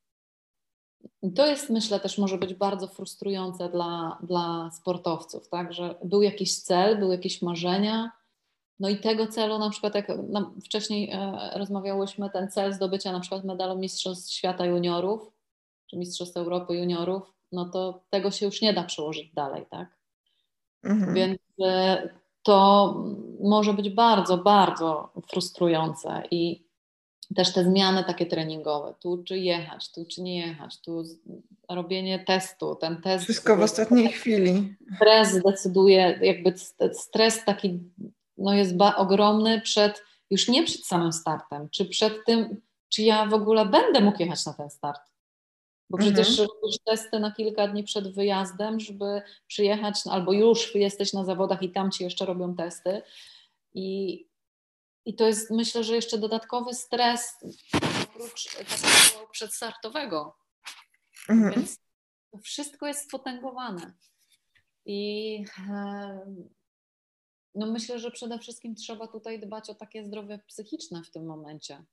I to jest, myślę, też może być bardzo frustrujące dla, dla sportowców, tak? Że był jakiś cel, były jakieś marzenia, no i tego celu na przykład, jak no, wcześniej e, rozmawiałyśmy, ten cel zdobycia na przykład medalu Mistrzostw Świata Juniorów, czy Mistrzostw Europy Juniorów, no to tego się już nie da przełożyć dalej, tak? Mhm. Więc e, to może być bardzo, bardzo frustrujące i też te zmiany takie treningowe, tu czy jechać, tu czy nie jechać, tu robienie testu, ten test... Wszystko w ostatniej chwili. Stres decyduje, jakby stres taki no jest ba- ogromny przed, już nie przed samym startem, czy przed tym, czy ja w ogóle będę mógł jechać na ten start. Bo przecież mhm. robisz testy na kilka dni przed wyjazdem, żeby przyjechać, albo już jesteś na zawodach i tam ci jeszcze robią testy. I, i to jest, myślę, że jeszcze dodatkowy stres oprócz takiego przedstartowego. Mhm. Więc to wszystko jest spotęgowane. I no myślę, że przede wszystkim trzeba tutaj dbać o takie zdrowie psychiczne w tym momencie.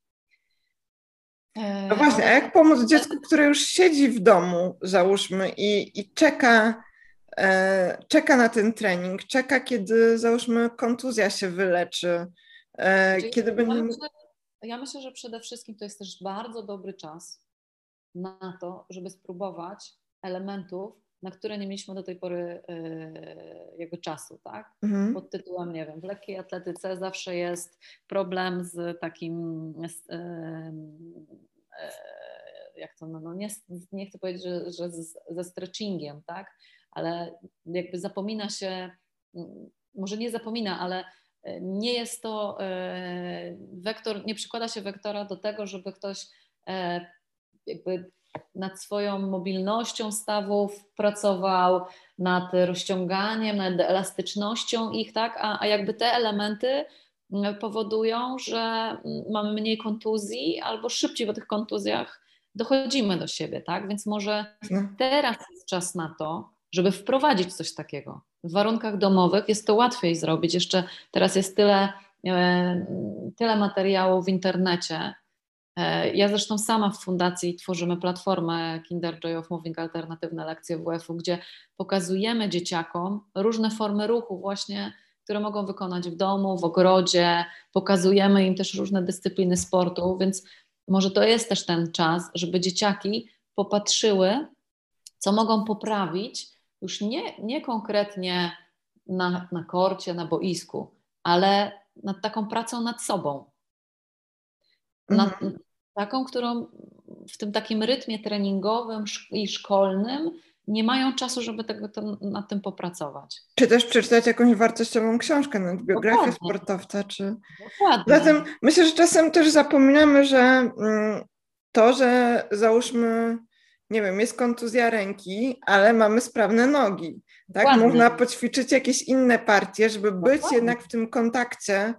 No właśnie, a jak pomóc dziecku, które już siedzi w domu, załóżmy, i, i czeka, e, czeka na ten trening, czeka, kiedy, załóżmy, kontuzja się wyleczy, e, kiedy ja będzie... Myślę, ja myślę, że przede wszystkim to jest też bardzo dobry czas na to, żeby spróbować elementów, na które nie mieliśmy do tej pory yy, jego czasu, tak? Mhm. Pod tytułem, nie wiem, w lekkiej atletyce zawsze jest problem z takim, z, yy, yy, jak to, no, no nie, nie chcę powiedzieć, że, że z, ze stretchingiem, tak? Ale jakby zapomina się, może nie zapomina, ale nie jest to yy, wektor, nie przykłada się wektora do tego, żeby ktoś yy, jakby nad swoją mobilnością stawów pracował, nad rozciąganiem, nad elastycznością ich, tak, a, a jakby te elementy powodują, że mamy mniej kontuzji albo szybciej po tych kontuzjach dochodzimy do siebie, tak? Więc może No. teraz jest czas na to, żeby wprowadzić coś takiego. W warunkach domowych jest to łatwiej zrobić. Jeszcze teraz jest tyle, e, tyle materiałów w internecie. E, ja zresztą sama w fundacji tworzymy platformę Kinder Joy of Moving Alternatywne Lekcje W F-u, gdzie pokazujemy dzieciakom różne formy ruchu właśnie, które mogą wykonać w domu, w ogrodzie. Pokazujemy im też różne dyscypliny sportu, więc może to jest też ten czas, żeby dzieciaki popatrzyły, co mogą poprawić, już nie, nie konkretnie na, na korcie, na boisku, ale nad taką pracą nad sobą. Nad, Mhm. taką, którą w tym takim rytmie treningowym i szkolnym nie mają czasu, żeby tego, to, nad tym popracować. Czy też przeczytać jakąś wartościową książkę, nawet biografię Dokładnie. sportowca, czy... Dokładnie. Zatem myślę, że czasem też zapominamy, że to, że załóżmy, nie wiem, jest kontuzja ręki, ale mamy sprawne nogi, tak? Dokładnie. Można poćwiczyć jakieś inne partie, żeby być Dokładnie. jednak w tym kontakcie.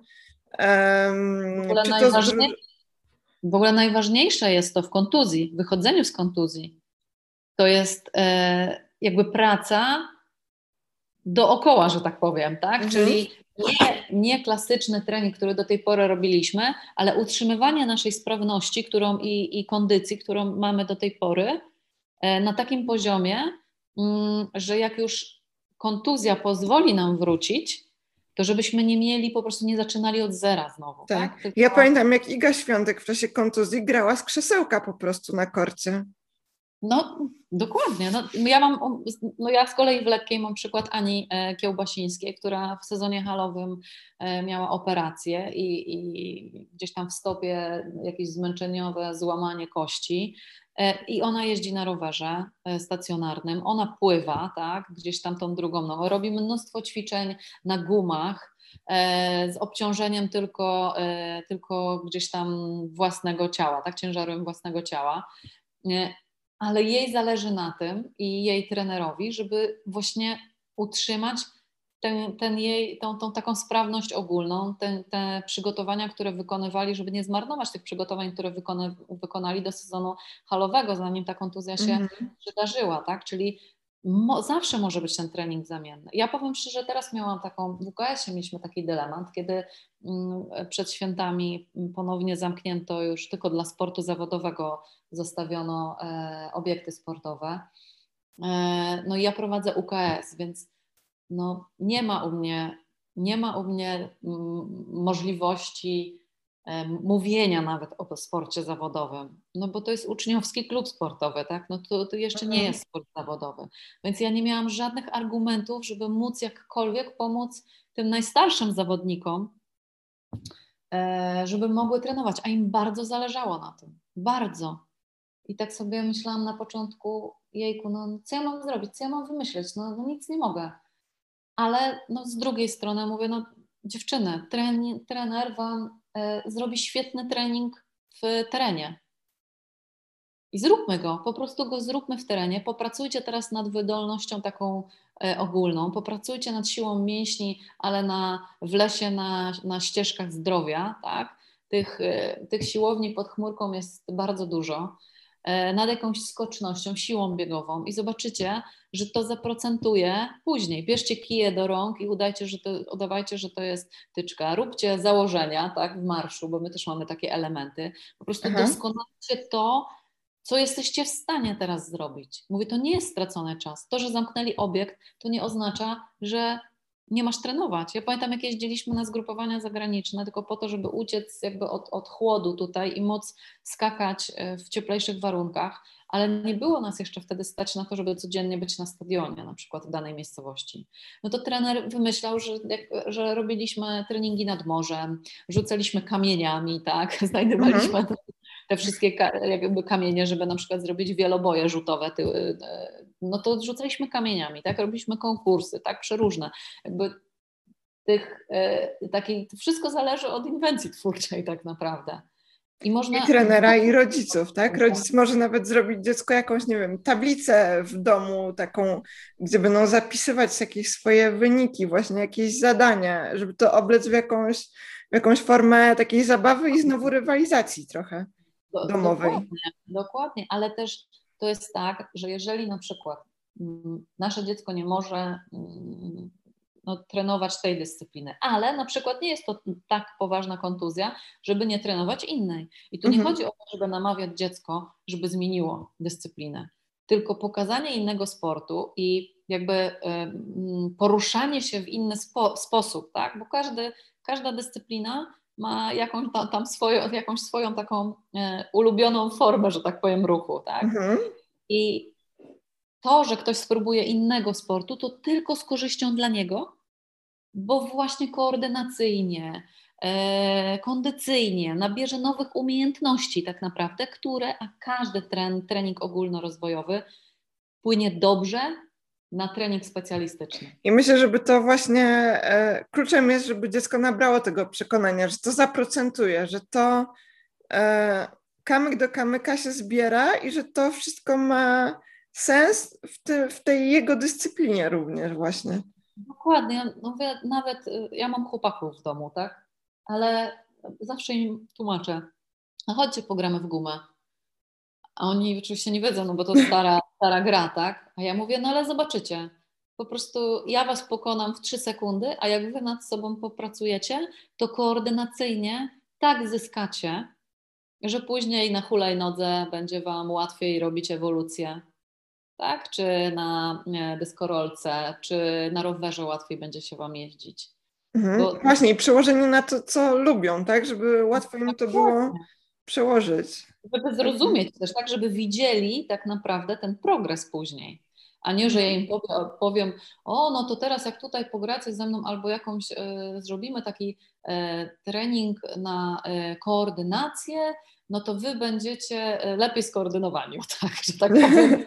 Um, w, ogóle czy to z... w ogóle najważniejsze jest to w kontuzji, w wychodzeniu z kontuzji. To jest e, jakby praca dookoła, że tak powiem, tak? Mhm. Czyli nie, nie klasyczny trening, który do tej pory robiliśmy, ale utrzymywanie naszej sprawności którą i, i kondycji, którą mamy do tej pory e, na takim poziomie, mm, że jak już kontuzja pozwoli nam wrócić, to żebyśmy nie mieli, po prostu nie zaczynali od zera znowu. Tak. Tak? Tylko... Ja pamiętam, jak Iga Świątek w czasie kontuzji grała z krzesełka po prostu na korcie. No, dokładnie. No, ja mam, no ja z kolei w lekkiej mam przykład Ani e, Kiełbasińskiej, która w sezonie halowym e, miała operację i, i gdzieś tam w stopie jakieś zmęczeniowe złamanie kości e, i ona jeździ na rowerze e, stacjonarnym, ona pływa, tak, gdzieś tam tą drugą nogą, robi mnóstwo ćwiczeń na gumach, e, z obciążeniem tylko, e, tylko gdzieś tam własnego ciała, tak, ciężarem własnego ciała. E, ale jej zależy na tym i jej trenerowi, żeby właśnie utrzymać ten, ten jej, tą, tą taką sprawność ogólną, te, te przygotowania, które wykonywali, żeby nie zmarnować tych przygotowań, które wykony, wykonali do sezonu halowego, zanim ta kontuzja się mm-hmm. przydarzyła, tak? Czyli mo, zawsze może być ten trening zamienny. Ja powiem szczerze, teraz miałam taką, w U K S-ie mieliśmy taki dylemat, kiedy mm, przed świętami ponownie zamknięto już tylko dla sportu zawodowego, zostawiono e, obiekty sportowe. E, no i ja prowadzę U K S, więc no, nie ma u mnie, nie ma u mnie m, możliwości e, mówienia nawet o sporcie zawodowym, no bo to jest uczniowski klub sportowy, tak? No to, to jeszcze nie jest sport zawodowy. Więc ja nie miałam żadnych argumentów, żeby móc jakkolwiek pomóc tym najstarszym zawodnikom, e, żeby mogły trenować, a im bardzo zależało na tym. Bardzo. I tak sobie myślałam na początku, jejku, no co ja mam zrobić, co ja mam wymyśleć, no, no nic nie mogę. Ale no, z drugiej strony mówię, no dziewczyny, trener, trener wam e, zrobi świetny trening w terenie. I zróbmy go, po prostu go zróbmy w terenie. Popracujcie teraz nad wydolnością taką e, ogólną, popracujcie nad siłą mięśni, ale na, w lesie na, na ścieżkach zdrowia, tak? Tych, e, tych siłowni pod chmurką jest bardzo dużo. Nad jakąś skocznością, siłą biegową i zobaczycie, że to zaprocentuje później. Bierzcie kije do rąk i udajcie, że to, udawajcie, że to jest tyczka. Róbcie założenia, tak, w marszu, bo my też mamy takie elementy. Po prostu Aha. doskonalcie to, co jesteście w stanie teraz zrobić. Mówię, to nie jest stracony czas. To, że zamknęli obiekt, to nie oznacza, że nie masz trenować. Ja pamiętam, jak jeździliśmy na zgrupowania zagraniczne, tylko po to, żeby uciec jakby od, od chłodu tutaj i móc skakać w cieplejszych warunkach, ale nie było nas jeszcze wtedy stać na to, żeby codziennie być na stadionie, na przykład w danej miejscowości. No to trener wymyślał, że, jak, że robiliśmy treningi nad morzem, rzucaliśmy kamieniami, tak, znajdowaliśmy mhm. te wszystkie jakby kamienie, żeby na przykład zrobić wieloboje rzutowe, no to rzucaliśmy kamieniami, tak, robiliśmy konkursy, tak, przeróżne. Jakby tych, takiej, to wszystko zależy od inwencji twórczej tak naprawdę. I, można... I trenera, i rodziców, tak? Rodzic może nawet zrobić dziecku jakąś, nie wiem, tablicę w domu taką, gdzie będą zapisywać jakieś swoje wyniki, właśnie jakieś zadania, żeby to oblec w jakąś w jakąś formę takiej zabawy i znowu rywalizacji trochę Do, domowej. dokładnie, dokładnie, ale też to jest tak, że jeżeli na przykład mm, nasze dziecko nie może mm, no, trenować tej dyscypliny, ale na przykład nie jest to tak poważna kontuzja, żeby nie trenować innej. I tu nie Mhm. chodzi o to, żeby namawiać dziecko, żeby zmieniło dyscyplinę, tylko pokazanie innego sportu i jakby ym, poruszanie się w inny spo, sposób, tak? Bo każdy, każda dyscyplina ma jakąś tam, tam swoją, jakąś swoją taką e, ulubioną formę, że tak powiem, ruchu, tak? Mhm. I to, że ktoś spróbuje innego sportu, to tylko z korzyścią dla niego, bo właśnie koordynacyjnie, e, kondycyjnie nabierze nowych umiejętności tak naprawdę, które, a każdy tren, trening ogólnorozwojowy płynie dobrze na trening specjalistyczny. I myślę, żeby to właśnie e, kluczem jest, żeby dziecko nabrało tego przekonania, że to zaprocentuje, że to e, kamyk do kamyka się zbiera i że to wszystko ma sens w, ty, w tej jego dyscyplinie również właśnie. Dokładnie, ja mówię, nawet y, ja mam chłopaków w domu, tak? Ale zawsze im tłumaczę, no chodźcie, pogramy w gumę. A oni oczywiście nie wiedzą, no bo to stara, stara gra, tak? A ja mówię, no ale zobaczycie, po prostu ja was pokonam w trzy sekundy, a jak wy nad sobą popracujecie, to koordynacyjnie tak zyskacie, że później na hulajnodze będzie wam łatwiej robić ewolucję, tak? Czy na nie, deskorolce, czy na rowerze łatwiej będzie się wam jeździć. Mhm. Bo Właśnie i przełożenie na to, co lubią, tak? Żeby łatwo im to było dokładnie, przełożyć. żeby Mhm. zrozumieć też, tak, żeby widzieli tak naprawdę ten progres później. A nie, że ja im powiem, powiem o, no to teraz jak tutaj pogracie ze mną albo jakąś, e, zrobimy taki e, trening na e, koordynację, no to wy będziecie e, lepiej skoordynowani, o tak, że tak powiem.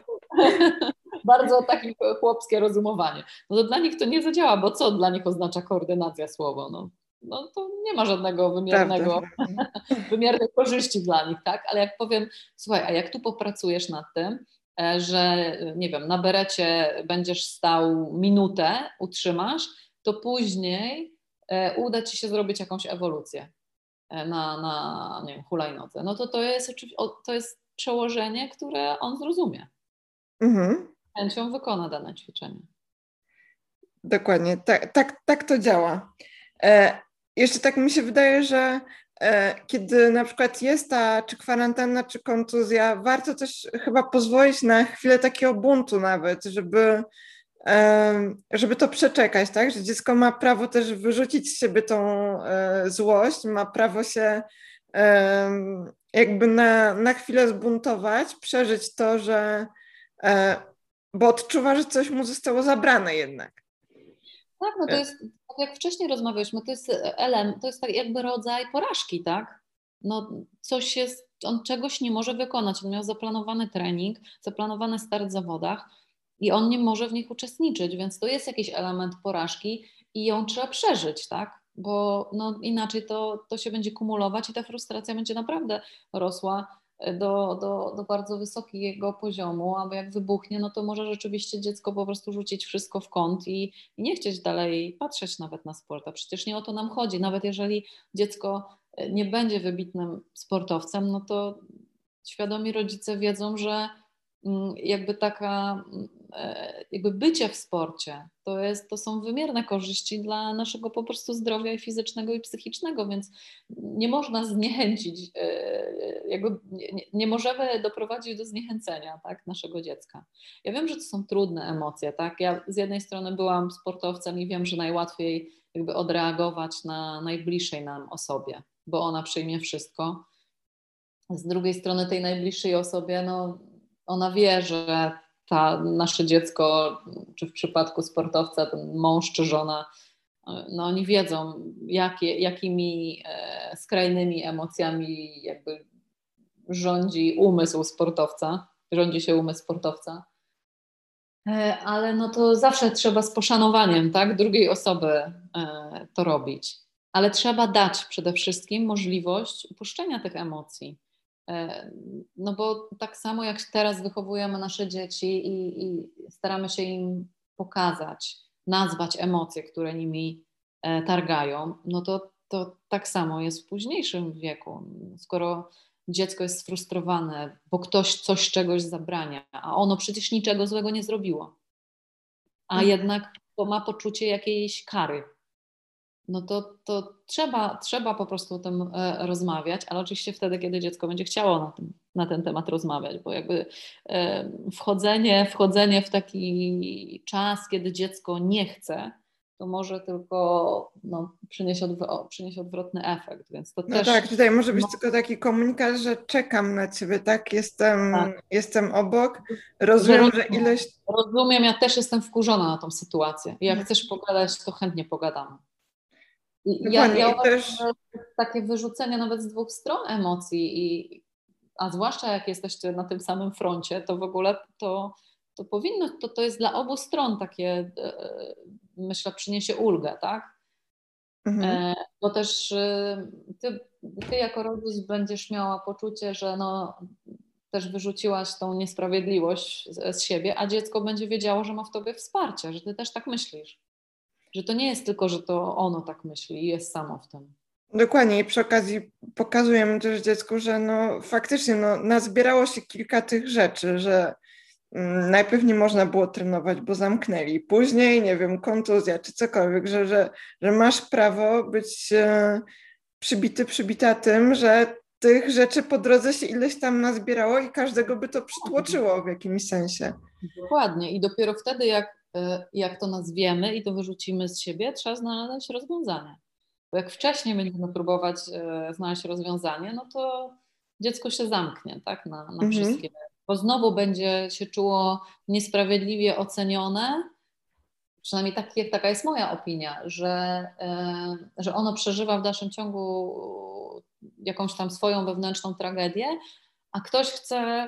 Bardzo takie chłopskie rozumowanie. No to dla nich to nie zadziała, bo co dla nich oznacza koordynacja słowo? No, no to nie ma żadnego Prawda, wymiernego, prawda. wymiernej korzyści dla nich, tak? Ale jak powiem, słuchaj, a jak tu popracujesz nad tym, e, że nie wiem, na berecie będziesz stał minutę, utrzymasz, to później e, uda ci się zrobić jakąś ewolucję e, na, na nie wiem, hulajnodze. No to to jest, oczywi- o, to jest przełożenie, które on zrozumie. Mhm. Chęcią wykona dane ćwiczenie. Dokładnie, tak, tak, tak to działa. E, jeszcze tak mi się wydaje, że e, kiedy na przykład jest ta czy kwarantanna, czy kontuzja, warto też chyba pozwolić na chwilę takiego buntu nawet, żeby, e, żeby to przeczekać, tak? Że dziecko ma prawo też wyrzucić z siebie tą e, złość, ma prawo się e, jakby na, na chwilę zbuntować, przeżyć to, że e, bo odczuwa, że coś mu zostało zabrane jednak. Tak, no to E, jest, tak jak wcześniej rozmawialiśmy, to jest element, to jest tak jakby rodzaj porażki, tak? No coś jest, on czegoś nie może wykonać. On miał zaplanowany trening, zaplanowany start w zawodach i on nie może w nich uczestniczyć, więc to jest jakiś element porażki i ją trzeba przeżyć, tak? Bo no, inaczej to, to się będzie kumulować i ta frustracja będzie naprawdę rosła do, do, do bardzo wysokiego poziomu, albo jak wybuchnie, no to może rzeczywiście dziecko po prostu rzucić wszystko w kąt i, i nie chcieć dalej patrzeć nawet na sport. A przecież nie o to nam chodzi. Nawet jeżeli dziecko nie będzie wybitnym sportowcem, no to świadomi rodzice wiedzą, że mm, jakby taka, mm, e, jakby bycie w sporcie, to jest, to są wymierne korzyści dla naszego po prostu zdrowia i fizycznego i psychicznego, więc nie można zniechęcić, e, jakby nie, nie możemy doprowadzić do zniechęcenia, tak, naszego dziecka. Ja wiem, że to są trudne emocje, tak, ja z jednej strony byłam sportowcem i wiem, że najłatwiej jakby odreagować na najbliższej nam osobie, bo ona przyjmie wszystko. Z drugiej strony tej najbliższej osobie, no, ona wie, że ta, nasze dziecko, czy w przypadku sportowca, ten mąż czy żona, no oni wiedzą, jakie, jakimi e, skrajnymi emocjami jakby rządzi umysł sportowca, rządzi się umysł sportowca. E, ale no to zawsze trzeba z poszanowaniem, tak, drugiej osoby e, to robić. Ale trzeba dać przede wszystkim możliwość upuszczenia tych emocji. E, No bo tak samo jak teraz wychowujemy nasze dzieci i, i staramy się im pokazać, nazwać emocje, które nimi e, targają, no to to tak samo jest w późniejszym wieku. Skoro dziecko jest sfrustrowane, bo ktoś coś czegoś zabrania, a ono przecież niczego złego nie zrobiło, a Mhm. jednak to ma poczucie jakiejś kary. No to, to trzeba, trzeba po prostu o tym e, rozmawiać, ale oczywiście wtedy, kiedy dziecko będzie chciało na, tym, na ten temat rozmawiać, bo jakby e, wchodzenie, wchodzenie w taki czas, kiedy dziecko nie chce, to może tylko no, przynieść, odw- przynieść odwrotny efekt, więc to No też tak, tutaj może być no, tylko taki komunikat, że czekam na ciebie, tak? Jestem, tak, jestem obok, że rozumiem, że rozumiem, ileś... rozumiem, ja też jestem wkurzona na tą sytuację. I jak chcesz pogadać, to chętnie pogadamy. I ja, Dokładnie ja i uważam, też... że takie wyrzucenie nawet z dwóch stron emocji, i, a zwłaszcza jak jesteście na tym samym froncie, to w ogóle to, to powinno, to, to jest dla obu stron takie, e, myślę, przyniesie ulgę, tak? Mhm. E, bo też e, ty, ty jako rodzic będziesz miała poczucie, że no, też wyrzuciłaś tą niesprawiedliwość z, z siebie, a dziecko będzie wiedziało, że ma w tobie wsparcie, że ty też tak myślisz. Że to nie jest tylko, że to ono tak myśli i jest samo w tym. Dokładnie i przy okazji pokazujemy też dziecku, że no faktycznie no, nazbierało się kilka tych rzeczy, że mm, najpierw nie można było trenować, bo zamknęli, później, nie wiem, kontuzja czy cokolwiek, że, że, że masz prawo być e, przybity, przybita tym, że tych rzeczy po drodze się ileś tam nazbierało i każdego by to przytłoczyło w jakimś sensie. Dokładnie. I dopiero wtedy, jak, e, jak to nazwiemy i to wyrzucimy z siebie, trzeba znaleźć rozwiązanie. Bo jak wcześniej będziemy próbować e, znaleźć rozwiązanie, no to dziecko się zamknie, tak, na, na Mhm. wszystkie. Bo znowu będzie się czuło niesprawiedliwie ocenione, przynajmniej tak, jak taka jest moja opinia, że, e, że ono przeżywa w dalszym ciągu jakąś tam swoją wewnętrzną tragedię, a ktoś chce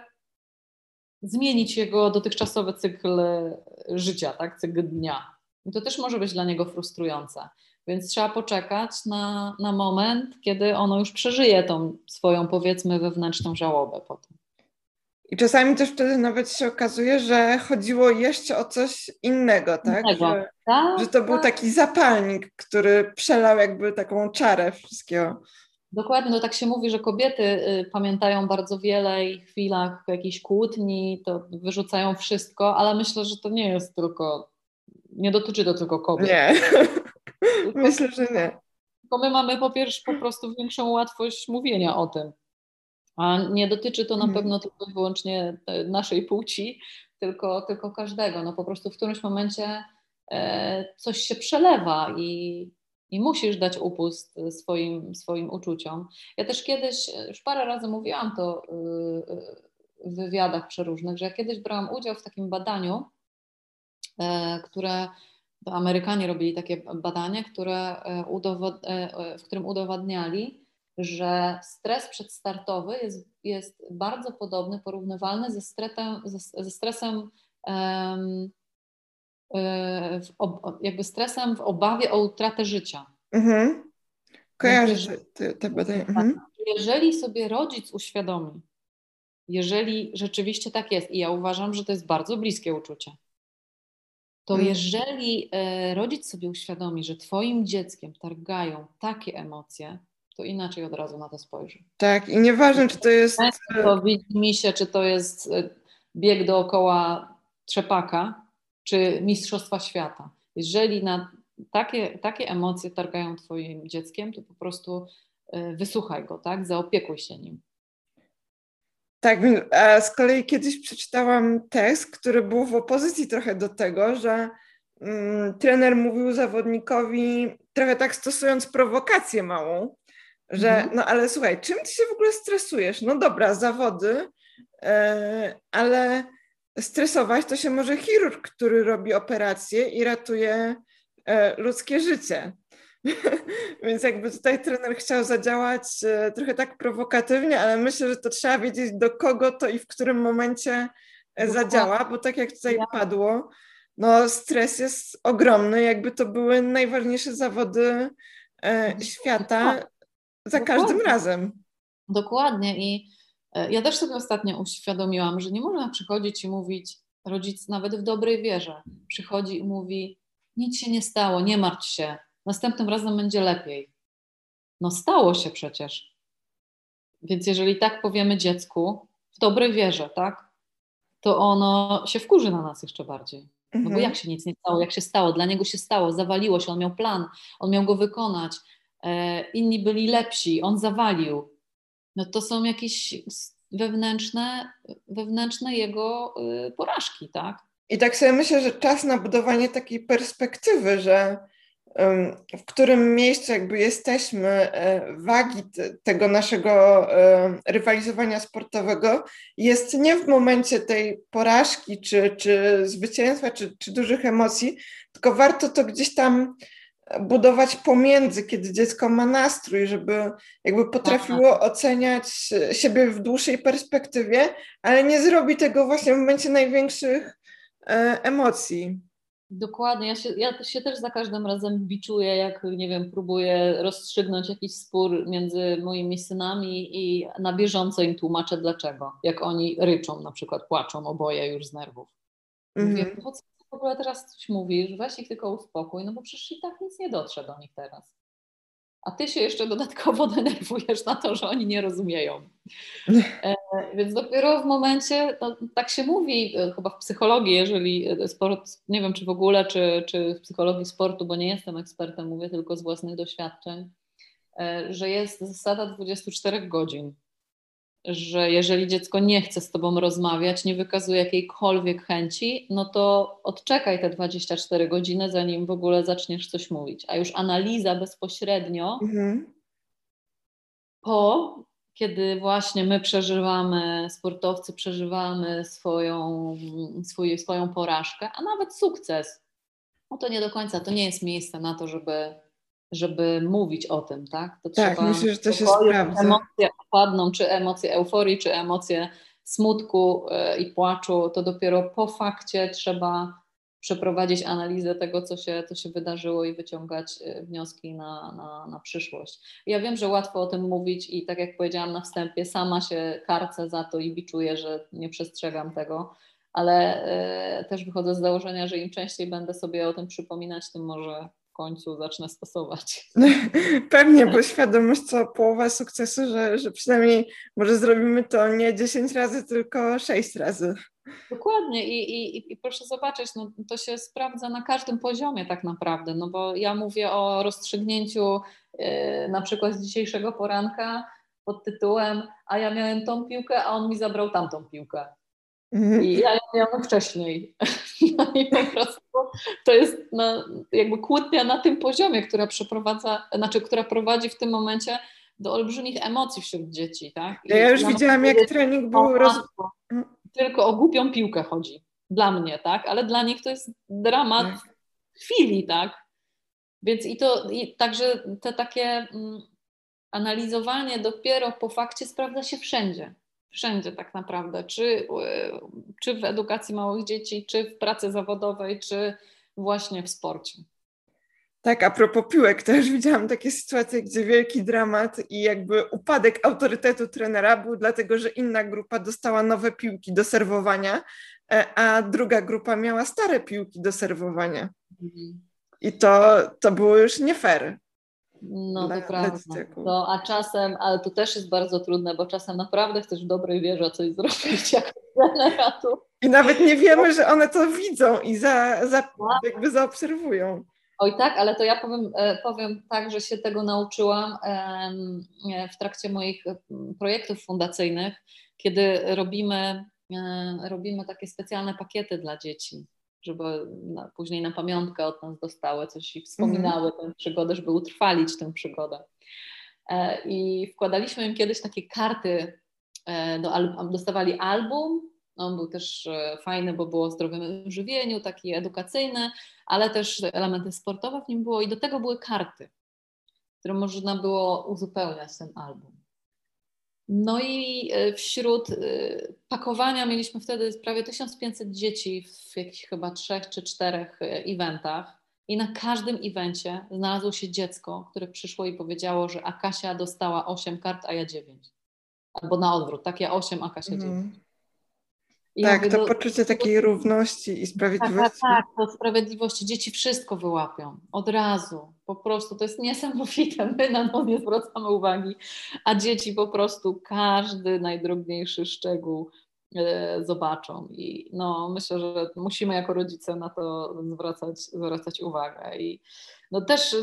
zmienić jego dotychczasowy cykl życia, tak, cykl dnia. I to też może być dla niego frustrujące. Więc trzeba poczekać na, na moment, kiedy ono już przeżyje tą swoją, powiedzmy, wewnętrzną żałobę potem. I czasami też wtedy nawet się okazuje, że chodziło jeszcze o coś innego, tak? Innego. Że, że Tak, to był tak. taki zapalnik, który przelał jakby taką czarę wszystkiego. Dokładnie, no tak się mówi, że kobiety y, pamiętają bardzo wiele i w chwilach jakiejś kłótni to wyrzucają wszystko, ale myślę, że to nie jest tylko, nie dotyczy to tylko kobiet. Nie, Tylko, myślę, że nie. tylko my mamy po pierwsze po prostu większą łatwość mówienia o tym. A nie dotyczy to na Mhm. pewno tylko i wyłącznie e, naszej płci, tylko, tylko każdego. No po prostu w którymś momencie e, coś się przelewa i, i musisz dać upust swoim, swoim uczuciom. Ja też kiedyś, e, już parę razy mówiłam to y, y, w wywiadach przeróżnych, że ja kiedyś brałam udział w takim badaniu, e, które to Amerykanie robili takie badanie, które, e, udowod- e, e, w którym udowadniali, że stres przedstartowy jest, jest bardzo podobny, porównywalny ze, stretem, ze, ze stresem em, e, w ob, jakby stresem w obawie o utratę życia. Mhm. Więc Kojarzę jeżeli, te, te, te badania. Mhm. jeżeli sobie rodzic uświadomi, jeżeli rzeczywiście tak jest, i ja uważam, że to jest bardzo bliskie uczucie, to Mm. jeżeli e, rodzic sobie uświadomi, że twoim dzieckiem targają takie emocje, to inaczej od razu na to spojrzy. Tak, i nieważne, czy to jest... To widzi mi się, czy to jest e, bieg dookoła trzepaka, czy mistrzostwa świata. Jeżeli na takie, takie emocje targają twoim dzieckiem, to po prostu e, wysłuchaj go, tak? Zaopiekuj się nim. Tak, a z kolei kiedyś przeczytałam tekst, który był w opozycji trochę do tego, że mm, trener mówił zawodnikowi, trochę tak stosując prowokację małą, że Mhm. no ale słuchaj, czym ty się w ogóle stresujesz? No dobra, zawody, e, ale stresować to się może chirurg, który robi operację i ratuje e, ludzkie życie. Więc jakby tutaj trener chciał zadziałać e, trochę tak prowokatywnie, ale myślę, że to trzeba wiedzieć, do kogo to i w którym momencie e, Dokładnie. zadziała, bo tak jak tutaj Ja, padło, no stres jest ogromny, jakby to były najważniejsze zawody e, świata za każdym dokładnie. razem. Dokładnie. I e, ja też sobie ostatnio uświadomiłam, że nie można przychodzić i mówić, rodzic nawet w dobrej wierze przychodzi i mówi, nic się nie stało, nie martw się, następnym razem będzie lepiej. No stało się przecież. Więc jeżeli tak powiemy dziecku, w dobrej wierze, tak, to ono się wkurzy na nas jeszcze bardziej. No bo jak Mhm. się nic nie stało, jak się stało? Dla niego się stało, zawaliło się, on miał plan, on miał go wykonać, e, inni byli lepsi, on zawalił. No to są jakieś wewnętrzne, wewnętrzne jego y, porażki, tak? I tak sobie myślę, że czas na budowanie takiej perspektywy, że em, w którym miejscu jakby jesteśmy e, wagi te, tego naszego e, rywalizowania sportowego jest nie w momencie tej porażki, czy, czy zwycięstwa, czy, czy dużych emocji, tylko warto to gdzieś tam budować pomiędzy, kiedy dziecko ma nastrój, żeby jakby Tak, potrafiło oceniać siebie w dłuższej perspektywie, ale nie zrobi tego właśnie w momencie największych e, emocji. dokładnie. Ja się, ja się też za każdym razem biczuję, jak nie wiem, próbuję rozstrzygnąć jakiś spór między moimi synami i na bieżąco im tłumaczę dlaczego. Jak oni ryczą, na przykład płaczą oboje już z nerwów. Mówię, Mhm. po co ty w ogóle teraz coś mówisz? Weź ich tylko uspokój, no bo przecież i tak nic nie dotrze do nich teraz. A ty się jeszcze dodatkowo denerwujesz na to, że oni nie rozumieją. E, Więc dopiero w momencie, no, tak się mówi e, chyba w psychologii, jeżeli e, sport, nie wiem czy w ogóle, czy, czy w psychologii sportu, bo nie jestem ekspertem, mówię tylko z własnych doświadczeń, e, że jest zasada dwudziestu czterech godzin, że jeżeli dziecko nie chce z tobą rozmawiać, nie wykazuje jakiejkolwiek chęci, no to odczekaj te dwadzieścia cztery godziny, zanim w ogóle zaczniesz coś mówić. A już analiza bezpośrednio Mhm. po, kiedy właśnie my przeżywamy, sportowcy przeżywamy swoją, swój, swoją porażkę, a nawet sukces, no to nie do końca, to nie jest miejsce na to, żeby, żeby mówić o tym, tak? To Tak, trzeba myślę, że to się spokoju, sprawdza. emocje opadną, czy emocje euforii, czy emocje smutku e, i płaczu, to dopiero po fakcie trzeba przeprowadzić analizę tego, co się, co się wydarzyło i wyciągać e, wnioski na, na, na przyszłość. Ja wiem, że łatwo o tym mówić i tak jak powiedziałam na wstępie, sama się karcę za to i biczuję, że nie przestrzegam tego, ale e, też wychodzę z założenia, że im częściej będę sobie o tym przypominać, tym może w końcu zacznę stosować. Pewnie, bo świadomość to połowa sukcesu, że, że przynajmniej może zrobimy to nie dziesięć razy, tylko sześć razy. Dokładnie I, i, i proszę zobaczyć, no, to się sprawdza na każdym poziomie tak naprawdę, no bo ja mówię o rozstrzygnięciu e, na przykład z dzisiejszego poranka pod tytułem a ja miałem tą piłkę, a on mi zabrał tamtą piłkę. Mhm. I ja ją miałam wcześniej. No i po prostu to jest na, jakby kłótnia na tym poziomie, która przeprowadza, znaczy, która prowadzi w tym momencie do olbrzymich emocji wśród dzieci, tak? Ja ja I już ja mogę widziałam, jak powiedzieć, trening o był roz... matko, tylko o głupią piłkę chodzi. Dla mnie, tak? Ale dla nich to jest dramat Tak. chwili, tak? Więc i to, i także te takie mm, analizowanie dopiero po fakcie sprawdza się wszędzie. Wszędzie tak naprawdę. Czy, y, czy w edukacji małych dzieci, czy w pracy zawodowej, czy właśnie w sporcie. Tak, a propos piłek, też widziałam takie sytuacje, gdzie wielki dramat i jakby upadek autorytetu trenera był dlatego, że inna grupa dostała nowe piłki do serwowania, e, a druga grupa miała stare piłki do serwowania. Mhm. I to, to było już nie fair No dla, to dla prawda. dzieciaków. To, a czasem, ale to też jest bardzo trudne, bo czasem naprawdę chcesz w dobrej wierze coś zrobić jako trenera. I nawet nie wiemy, że one to widzą i za, za, jakby zaobserwują. Oj tak, ale to ja powiem, e, powiem tak, że się tego nauczyłam em, e, w trakcie moich e, projektów fundacyjnych, kiedy robimy, e, robimy takie specjalne pakiety dla dzieci, żeby na, później na pamiątkę od nas dostały coś i Mhm. wspominały tę przygodę, żeby utrwalić tę przygodę. E, I wkładaliśmy im kiedyś takie karty, e, do, al- dostawali album. On był też e, fajny, bo było o zdrowym żywieniu, taki edukacyjny, ale też elementy sportowe w nim było i do tego były karty, które można było uzupełniać ten album. No i e, wśród e, pakowania mieliśmy wtedy prawie tysiąc pięćset dzieci w jakichś chyba trzech czy czterech e, eventach. I na każdym evencie znalazło się dziecko, które przyszło i powiedziało, że Akasia dostała osiem kart, a ja dziewięć. Albo na odwrót, tak ja osiem, Akasia dziewięć. Mhm. I ja Tak, mówię, to do, poczucie takiej równości i tak, tak, sprawiedliwości. tak, to sprawiedliwości. Dzieci wszystko wyłapią od razu. Po prostu to jest niesamowite. My na to nie zwracamy uwagi, a dzieci po prostu każdy najdrobniejszy szczegół e, zobaczą. I no, myślę, że musimy jako rodzice na to zwracać, zwracać uwagę. I no też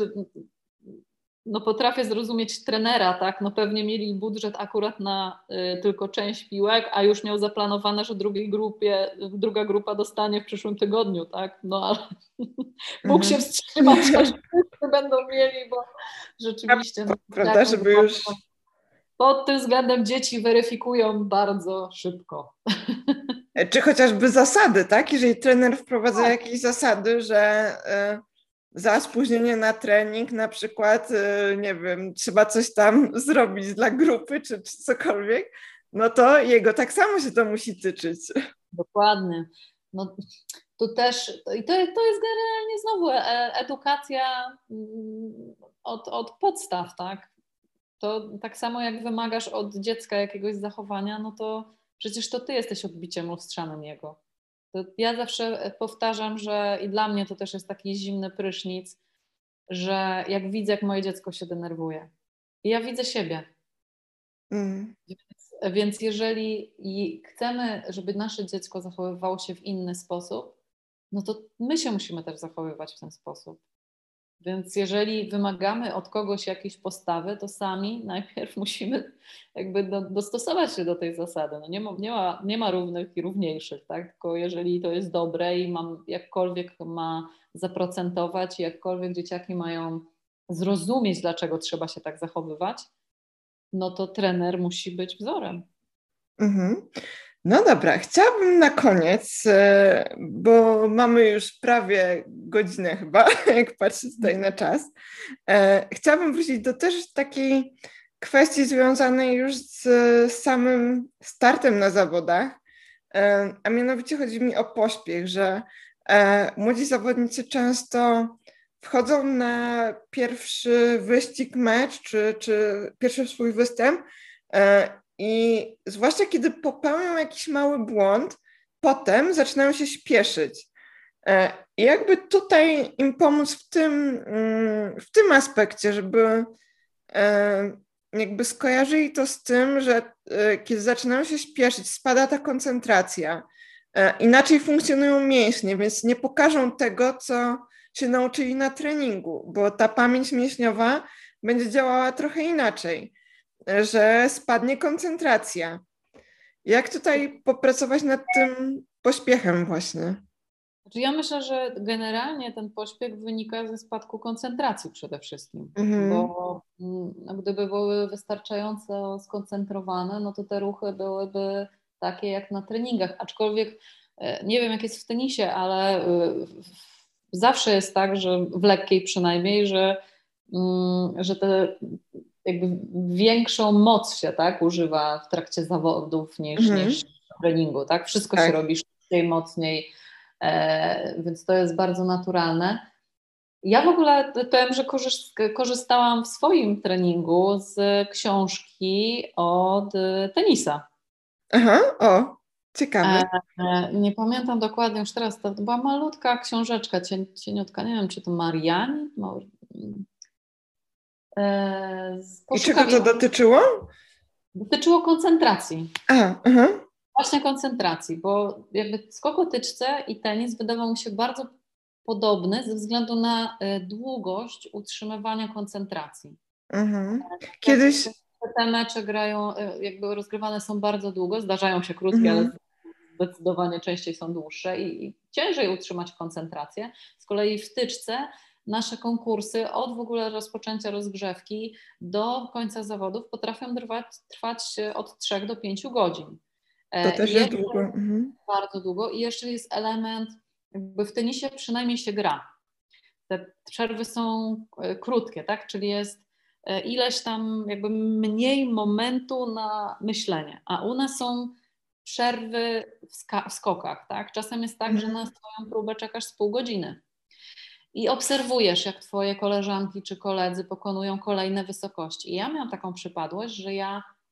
no potrafię zrozumieć trenera, tak? No pewnie mieli budżet akurat na y, tylko część piłek, a już miał zaplanowane, że drugiej grupie, druga grupa dostanie w przyszłym tygodniu, tak? No ale mógł się Mhm. wstrzymać, aż wszyscy będą mieli, bo rzeczywiście no, Prawda, taką żeby już... pod tym względem dzieci weryfikują bardzo szybko. Czy chociażby zasady, tak? Jeżeli trener wprowadza jakieś zasady, że y, za spóźnienie na trening na przykład, y, nie wiem, trzeba coś tam zrobić dla grupy czy, czy cokolwiek, no to jego tak samo się to musi tyczyć. Dokładnie. No, tu też, i to, to jest generalnie znowu e- edukacja mm, od, od podstaw, tak? To tak samo jak wymagasz od dziecka jakiegoś zachowania, no to przecież to ty jesteś odbiciem lustrzanym jego. To ja zawsze powtarzam, że i dla mnie to też jest taki zimny prysznic, że jak widzę, jak moje dziecko się denerwuje. I ja widzę siebie. Mm. Więc, więc jeżeli i chcemy, żeby nasze dziecko zachowywało się w inny sposób, no to my się musimy też zachowywać w ten sposób. Więc jeżeli wymagamy od kogoś jakiejś postawy, to sami najpierw musimy jakby do, dostosować się do tej zasady. No nie, ma, nie, ma, nie ma równych i równiejszych, tak? Tylko jeżeli to jest dobre i mam, jakkolwiek ma zaprocentować, jakkolwiek dzieciaki mają zrozumieć, dlaczego trzeba się tak zachowywać, no to trener musi być wzorem. Mhm. No dobra, chciałabym na koniec, e, bo mamy już prawie godzinę chyba, jak patrzę tutaj na czas. E, Chciałabym wrócić do też takiej kwestii związanej już z samym startem na zawodach, E, a mianowicie chodzi mi o pośpiech, że e, młodzi zawodnicy często wchodzą na pierwszy wyścig, mecz czy, czy pierwszy swój występ e, i zwłaszcza kiedy popełnią jakiś mały błąd, potem zaczynają się śpieszyć. E, I jakby tutaj im pomóc w tym, mm, w tym aspekcie, żeby e, jakby skojarzyli to z tym, że e, kiedy zaczynają się śpieszyć, spada ta koncentracja, e, inaczej funkcjonują mięśnie, więc nie pokażą tego, co się nauczyli na treningu, bo ta pamięć mięśniowa będzie działała trochę inaczej, e, że spadnie koncentracja. Jak tutaj popracować nad tym pośpiechem właśnie? Znaczy ja myślę, że generalnie ten pośpiech wynika ze spadku koncentracji przede wszystkim, Mhm. bo mm, no, gdyby były wystarczająco skoncentrowane, no to te ruchy byłyby takie jak na treningach, aczkolwiek e, nie wiem jak jest w tenisie, ale e, zawsze jest tak, że w lekkiej przynajmniej, że, mm, że te jakby większą moc się tak używa w trakcie zawodów niż, Mhm. niż w treningu, tak? Wszystko się Tak. robi szybciej, mocniej, E, więc to jest bardzo naturalne. Ja w ogóle powiem, że korzystałam w swoim treningu z książki od tenisa. Aha, o, ciekawe. E, nie pamiętam dokładnie już teraz, to była malutka książeczka, cieniutka, nie wiem czy to Mariani? E, I czego to Poszukam, dotyczyło? dotyczyło koncentracji. A, aha. Właśnie koncentracji, bo jakby skok o tyczce i tenis wydawał mi się bardzo podobny ze względu na y, długość utrzymywania koncentracji. Mhm. Te, Kiedyś, te mecze grają, y, jakby rozgrywane są bardzo długo, zdarzają się krótkie, ale mhm. zdecydowanie częściej są dłuższe i, i ciężej utrzymać koncentrację. Z kolei w tyczce nasze konkursy od w ogóle rozpoczęcia rozgrzewki do końca zawodów potrafią trwać, trwać od trzech do pięciu godzin. To E, też I jest jeszcze długo. Mhm. bardzo długo i jeszcze jest element, jakby w tenisie przynajmniej się gra. Te przerwy są e, krótkie, tak? Czyli jest e, ileś tam jakby mniej momentu na myślenie, a u nas są przerwy w, ska- w skokach, tak? Czasem jest tak, że na Mhm. swoją próbę czekasz z pół godziny i obserwujesz, jak twoje koleżanki czy koledzy pokonują kolejne wysokości. I ja miałam taką przypadłość, że ja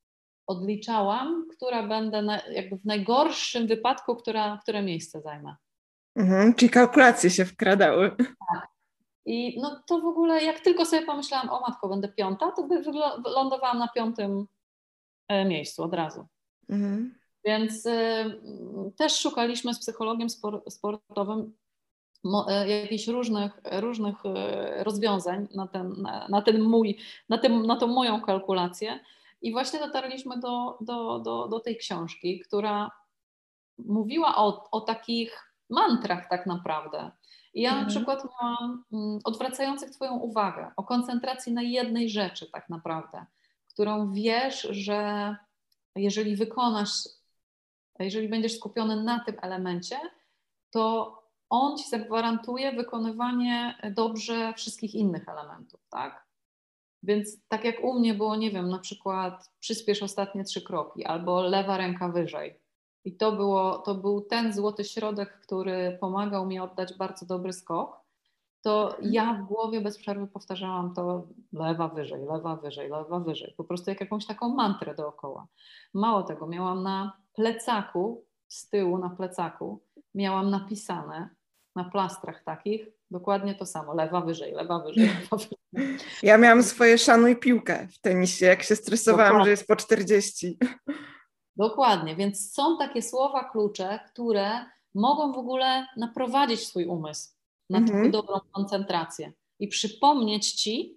odliczałam, która będę na, jakby w najgorszym wypadku, która, które miejsce zajmę. Mhm, czyli kalkulacje się wkradały. Tak. I no to w ogóle, jak tylko sobie pomyślałam, o matko, będę piąta, to wylądowałam na piątym miejscu od razu. Mhm. Więc y, też szukaliśmy z psychologiem spor, sportowym mo, jakichś różnych, różnych rozwiązań na ten, na, na ten mój, na, tym, na tą moją kalkulację. I właśnie dotarliśmy do, do, do, do tej książki, która mówiła o, o takich mantrach tak naprawdę. I ja na Mhm. przykład miałam mm, odwracających Twoją uwagę, o koncentracji na jednej rzeczy tak naprawdę, którą wiesz, że jeżeli wykonasz, jeżeli będziesz skupiony na tym elemencie, to on Ci zagwarantuje wykonywanie dobrze wszystkich innych elementów, tak? Więc tak jak u mnie było, nie wiem, na przykład przyspiesz ostatnie trzy kroki albo lewa ręka wyżej. I to, było, to był ten złoty środek, który pomagał mi oddać bardzo dobry skok. To ja w głowie bez przerwy powtarzałam to lewa wyżej, lewa wyżej, lewa wyżej. Po prostu jak jakąś taką mantrę dookoła. Mało tego, miałam na plecaku, z tyłu na plecaku, miałam napisane na plastrach takich dokładnie to samo. Lewa wyżej, lewa wyżej, lewa wyżej. Ja miałam swoje szanuj piłkę w tenisie, jak się stresowałam, Dokładnie. że jest po czterdzieści. Dokładnie, więc są takie słowa klucze, które mogą w ogóle naprowadzić swój umysł na Mhm. taką dobrą koncentrację i przypomnieć ci,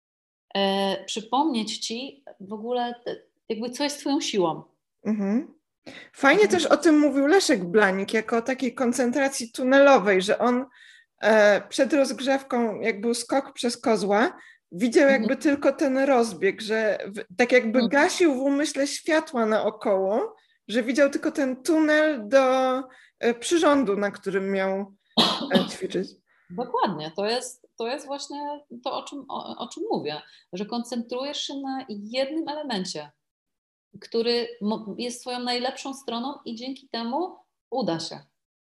e, przypomnieć ci w ogóle te, jakby co jest twoją siłą. Mhm. Fajnie też o tym mówił Leszek Blanik, jako o takiej koncentracji tunelowej, że on e, przed rozgrzewką, jak był skok przez kozła, widział jakby Mhm. tylko ten rozbieg, że w, tak jakby Mhm. gasił w umyśle światła naokoło, że widział tylko ten tunel do e, przyrządu, na którym miał e, ćwiczyć. Dokładnie, to jest, to jest właśnie to, o czym, o, o czym mówię, że koncentrujesz się na jednym elemencie, który jest twoją najlepszą stroną i dzięki temu uda się.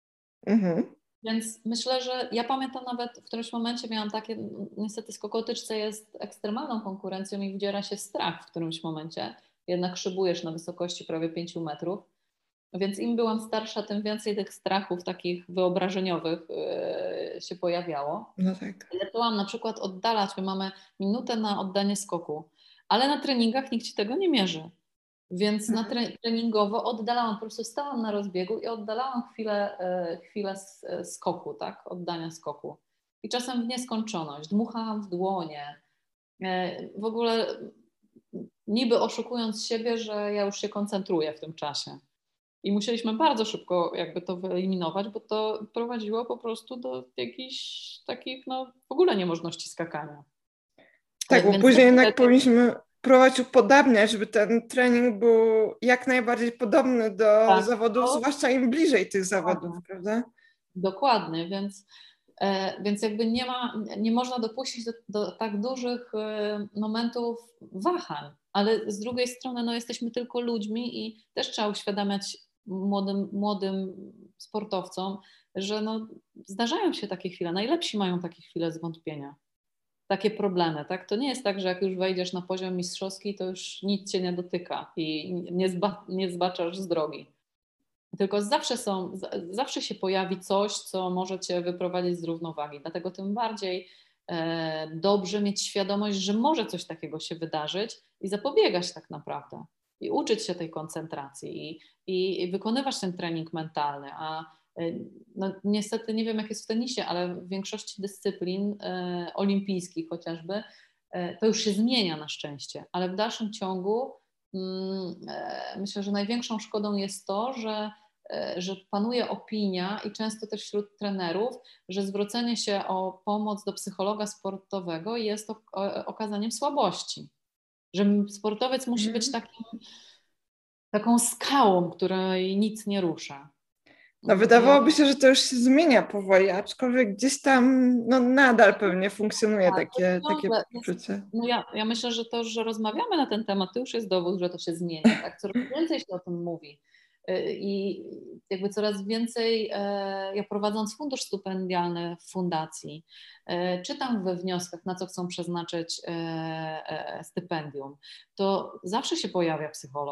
Mhm. Więc myślę, że ja pamiętam nawet w którymś momencie miałam takie, niestety skokotyczce jest ekstremalną konkurencją i wdziera się strach w którymś momencie, jednak szybujesz na wysokości prawie pięciu metrów, więc im byłam starsza, tym więcej tych strachów takich wyobrażeniowych yy, się pojawiało. No tak. Zaczęłam na przykład oddalać, my mamy minutę na oddanie skoku, ale na treningach nikt ci tego nie mierzy. Więc na tre- treningowo oddalałam, po prostu stałam na rozbiegu i oddalałam chwilę, e, chwilę skoku, tak, oddania skoku. I czasem w nieskończoność, dmuchałam w dłonie, e, w ogóle niby oszukując siebie, że ja już się koncentruję w tym czasie. I musieliśmy bardzo szybko jakby to wyeliminować, bo to prowadziło po prostu do jakichś takich, no w ogóle niemożności skakania. Tak, bo Więc później też jednak powinniśmy próbować upodabniać, żeby ten trening był jak najbardziej podobny do tak, zawodów, to, zwłaszcza im bliżej tych zawodów, prawda? dokładnie, więc, e, więc jakby nie ma, nie można dopuścić do, do tak dużych e, momentów wahań, ale z drugiej strony no, jesteśmy tylko ludźmi i też trzeba uświadamiać młodym, młodym sportowcom, że no, zdarzają się takie chwile, najlepsi mają takie chwile zwątpienia, takie problemy, tak? To nie jest tak, że jak już wejdziesz na poziom mistrzowski, to już nic cię nie dotyka i nie, zba, nie zbaczasz z drogi. Tylko zawsze są, zawsze się pojawi coś, co może cię wyprowadzić z równowagi. Dlatego tym bardziej e, dobrze mieć świadomość, że może coś takiego się wydarzyć i zapobiegać tak naprawdę. I uczyć się tej koncentracji i, i, i wykonywać ten trening mentalny. A e, no, niestety nie wiem, jak jest w tenisie, ale w większości dyscyplin e, olimpijskich chociażby e, to już się zmienia na szczęście. Ale w dalszym ciągu mm, e, myślę, że największą szkodą jest to, że że panuje opinia i często też wśród trenerów, że zwrócenie się o pomoc do psychologa sportowego jest okazaniem słabości. Że sportowiec musi być takim, taką skałą, której nic nie rusza. No wydawałoby się, że to już się zmienia powoli, aczkolwiek gdzieś tam no, nadal pewnie funkcjonuje Tak, takie, takie jest, poczucie. no ja, ja myślę, że to, że rozmawiamy na ten temat, to już jest dowód, że to się zmienia. Tak? Coraz więcej się o tym mówi. I jakby coraz więcej, ja prowadząc fundusz stypendialny w fundacji, czytam we wnioskach, na co chcą przeznaczyć stypendium, to zawsze się pojawia psycholog.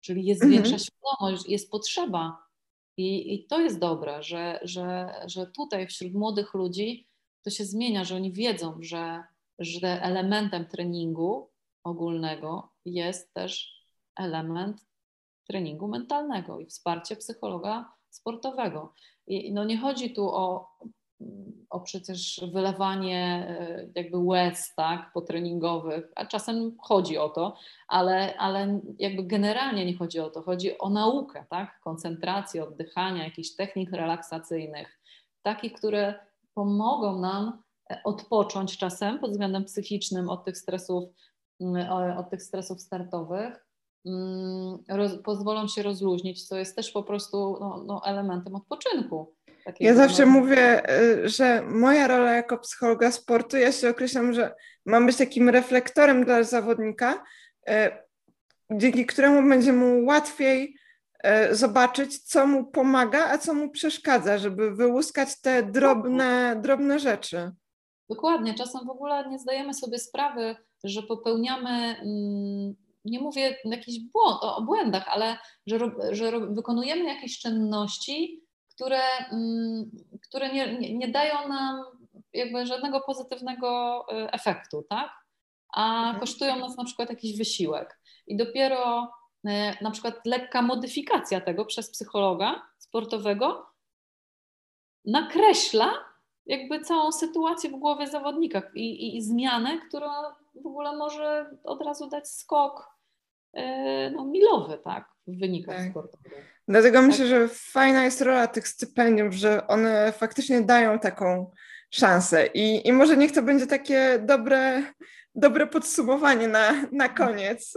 czyli jest Mhm. większa świadomość, jest potrzeba. I, i to jest dobre, że, że, że tutaj wśród młodych ludzi to się zmienia, że oni wiedzą, że, że elementem treningu ogólnego jest też element treningu mentalnego i wsparcie psychologa sportowego. I no nie chodzi tu o, o przecież wylewanie jakby łez, tak, potreningowych, a czasem chodzi o to, ale, ale jakby generalnie nie chodzi o to, chodzi o naukę, tak, koncentrację, oddychania, jakichś technik relaksacyjnych, takich, które pomogą nam odpocząć czasem pod względem psychicznym od tych stresów, od tych stresów startowych, roz, pozwolą się rozluźnić, co jest też po prostu no, no, elementem odpoczynku. Ja Takiego, zawsze no, mówię, że moja rola jako psychologa sportu, ja się określam, że mam być takim reflektorem dla zawodnika, dzięki któremu będzie mu łatwiej zobaczyć, co mu pomaga, a co mu przeszkadza, żeby wyłuskać te drobne, drobne rzeczy. Dokładnie. Czasem w ogóle nie zdajemy sobie sprawy, że popełniamy, nie mówię jakiś błąd, o błędach, ale że, że wykonujemy jakieś czynności, które, które nie, nie, nie dają nam jakby żadnego pozytywnego efektu, tak? A Mhm. kosztują nas na przykład jakiś wysiłek. I dopiero na przykład lekka modyfikacja tego przez psychologa sportowego nakreśla jakby całą sytuację w głowie zawodnika i, i, i zmianę, która w ogóle może od razu dać skok yy, no, milowy, tak, w wynikach Tak. sportowych. Dlatego Tak. myślę, że fajna jest rola tych stypendiów, że one faktycznie dają taką szansę i, i może niech to będzie takie dobre, dobre podsumowanie na, na koniec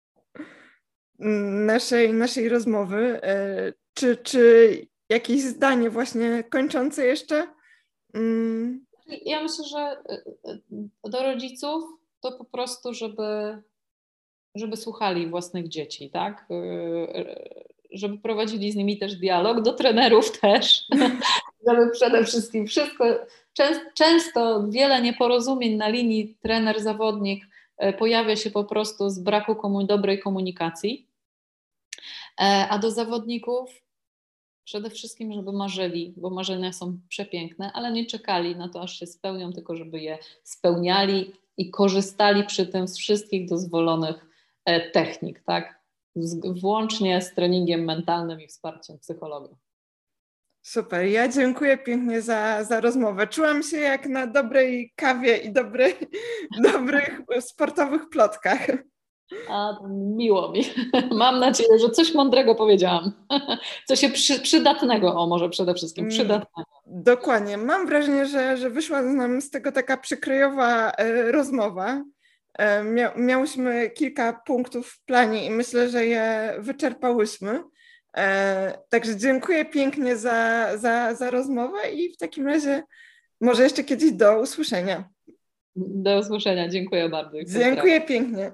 naszej, naszej rozmowy. Czy, czy jakieś zdanie właśnie kończące jeszcze? Ja myślę, że do rodziców to po prostu, żeby, żeby słuchali własnych dzieci, tak? Żeby prowadzili z nimi też dialog, do trenerów też, żeby przede wszystkim wszystko, często wiele nieporozumień na linii trener-zawodnik pojawia się po prostu z braku komu- dobrej komunikacji, a do zawodników przede wszystkim, żeby marzyli, bo marzenia są przepiękne, ale nie czekali na to, aż się spełnią, tylko żeby je spełniali i korzystali przy tym z wszystkich dozwolonych technik, tak? Włącznie z treningiem mentalnym i wsparciem psychologa. Super, ja dziękuję pięknie za, za rozmowę. Czułam się jak na dobrej kawie i dobrej, dobrych sportowych plotkach. A, miło mi. Mam nadzieję, że coś mądrego powiedziałam. Coś przy, przydatnego, o może przede wszystkim przydatnego. Dokładnie. Mam wrażenie, że, że wyszła nam z tego taka przykrojowa e, rozmowa. E, mia, miałyśmy kilka punktów w planie i myślę, że je wyczerpałyśmy. E, także dziękuję pięknie za, za, za rozmowę i w takim razie może jeszcze kiedyś do usłyszenia. Do usłyszenia. Dziękuję bardzo. Dziękuję pięknie.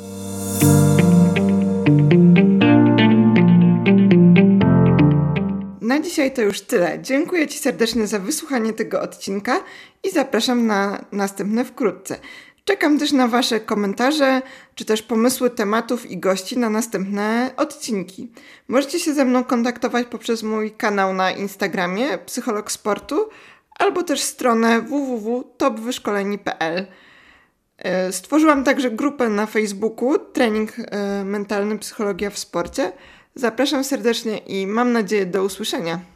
Na dzisiaj to już tyle. Dziękuję Ci serdecznie za wysłuchanie tego odcinka i zapraszam na następne wkrótce. Czekam też na Wasze komentarze, czy też pomysły tematów i gości na następne odcinki. Możecie się ze mną kontaktować poprzez mój kanał na Instagramie Psycholog Sportu albo też stronę w w w kropka top wyszkoleni kropka p l. Stworzyłam także grupę na Facebooku Trening Mentalny Psychologia w Sporcie. Zapraszam serdecznie i mam nadzieję do usłyszenia.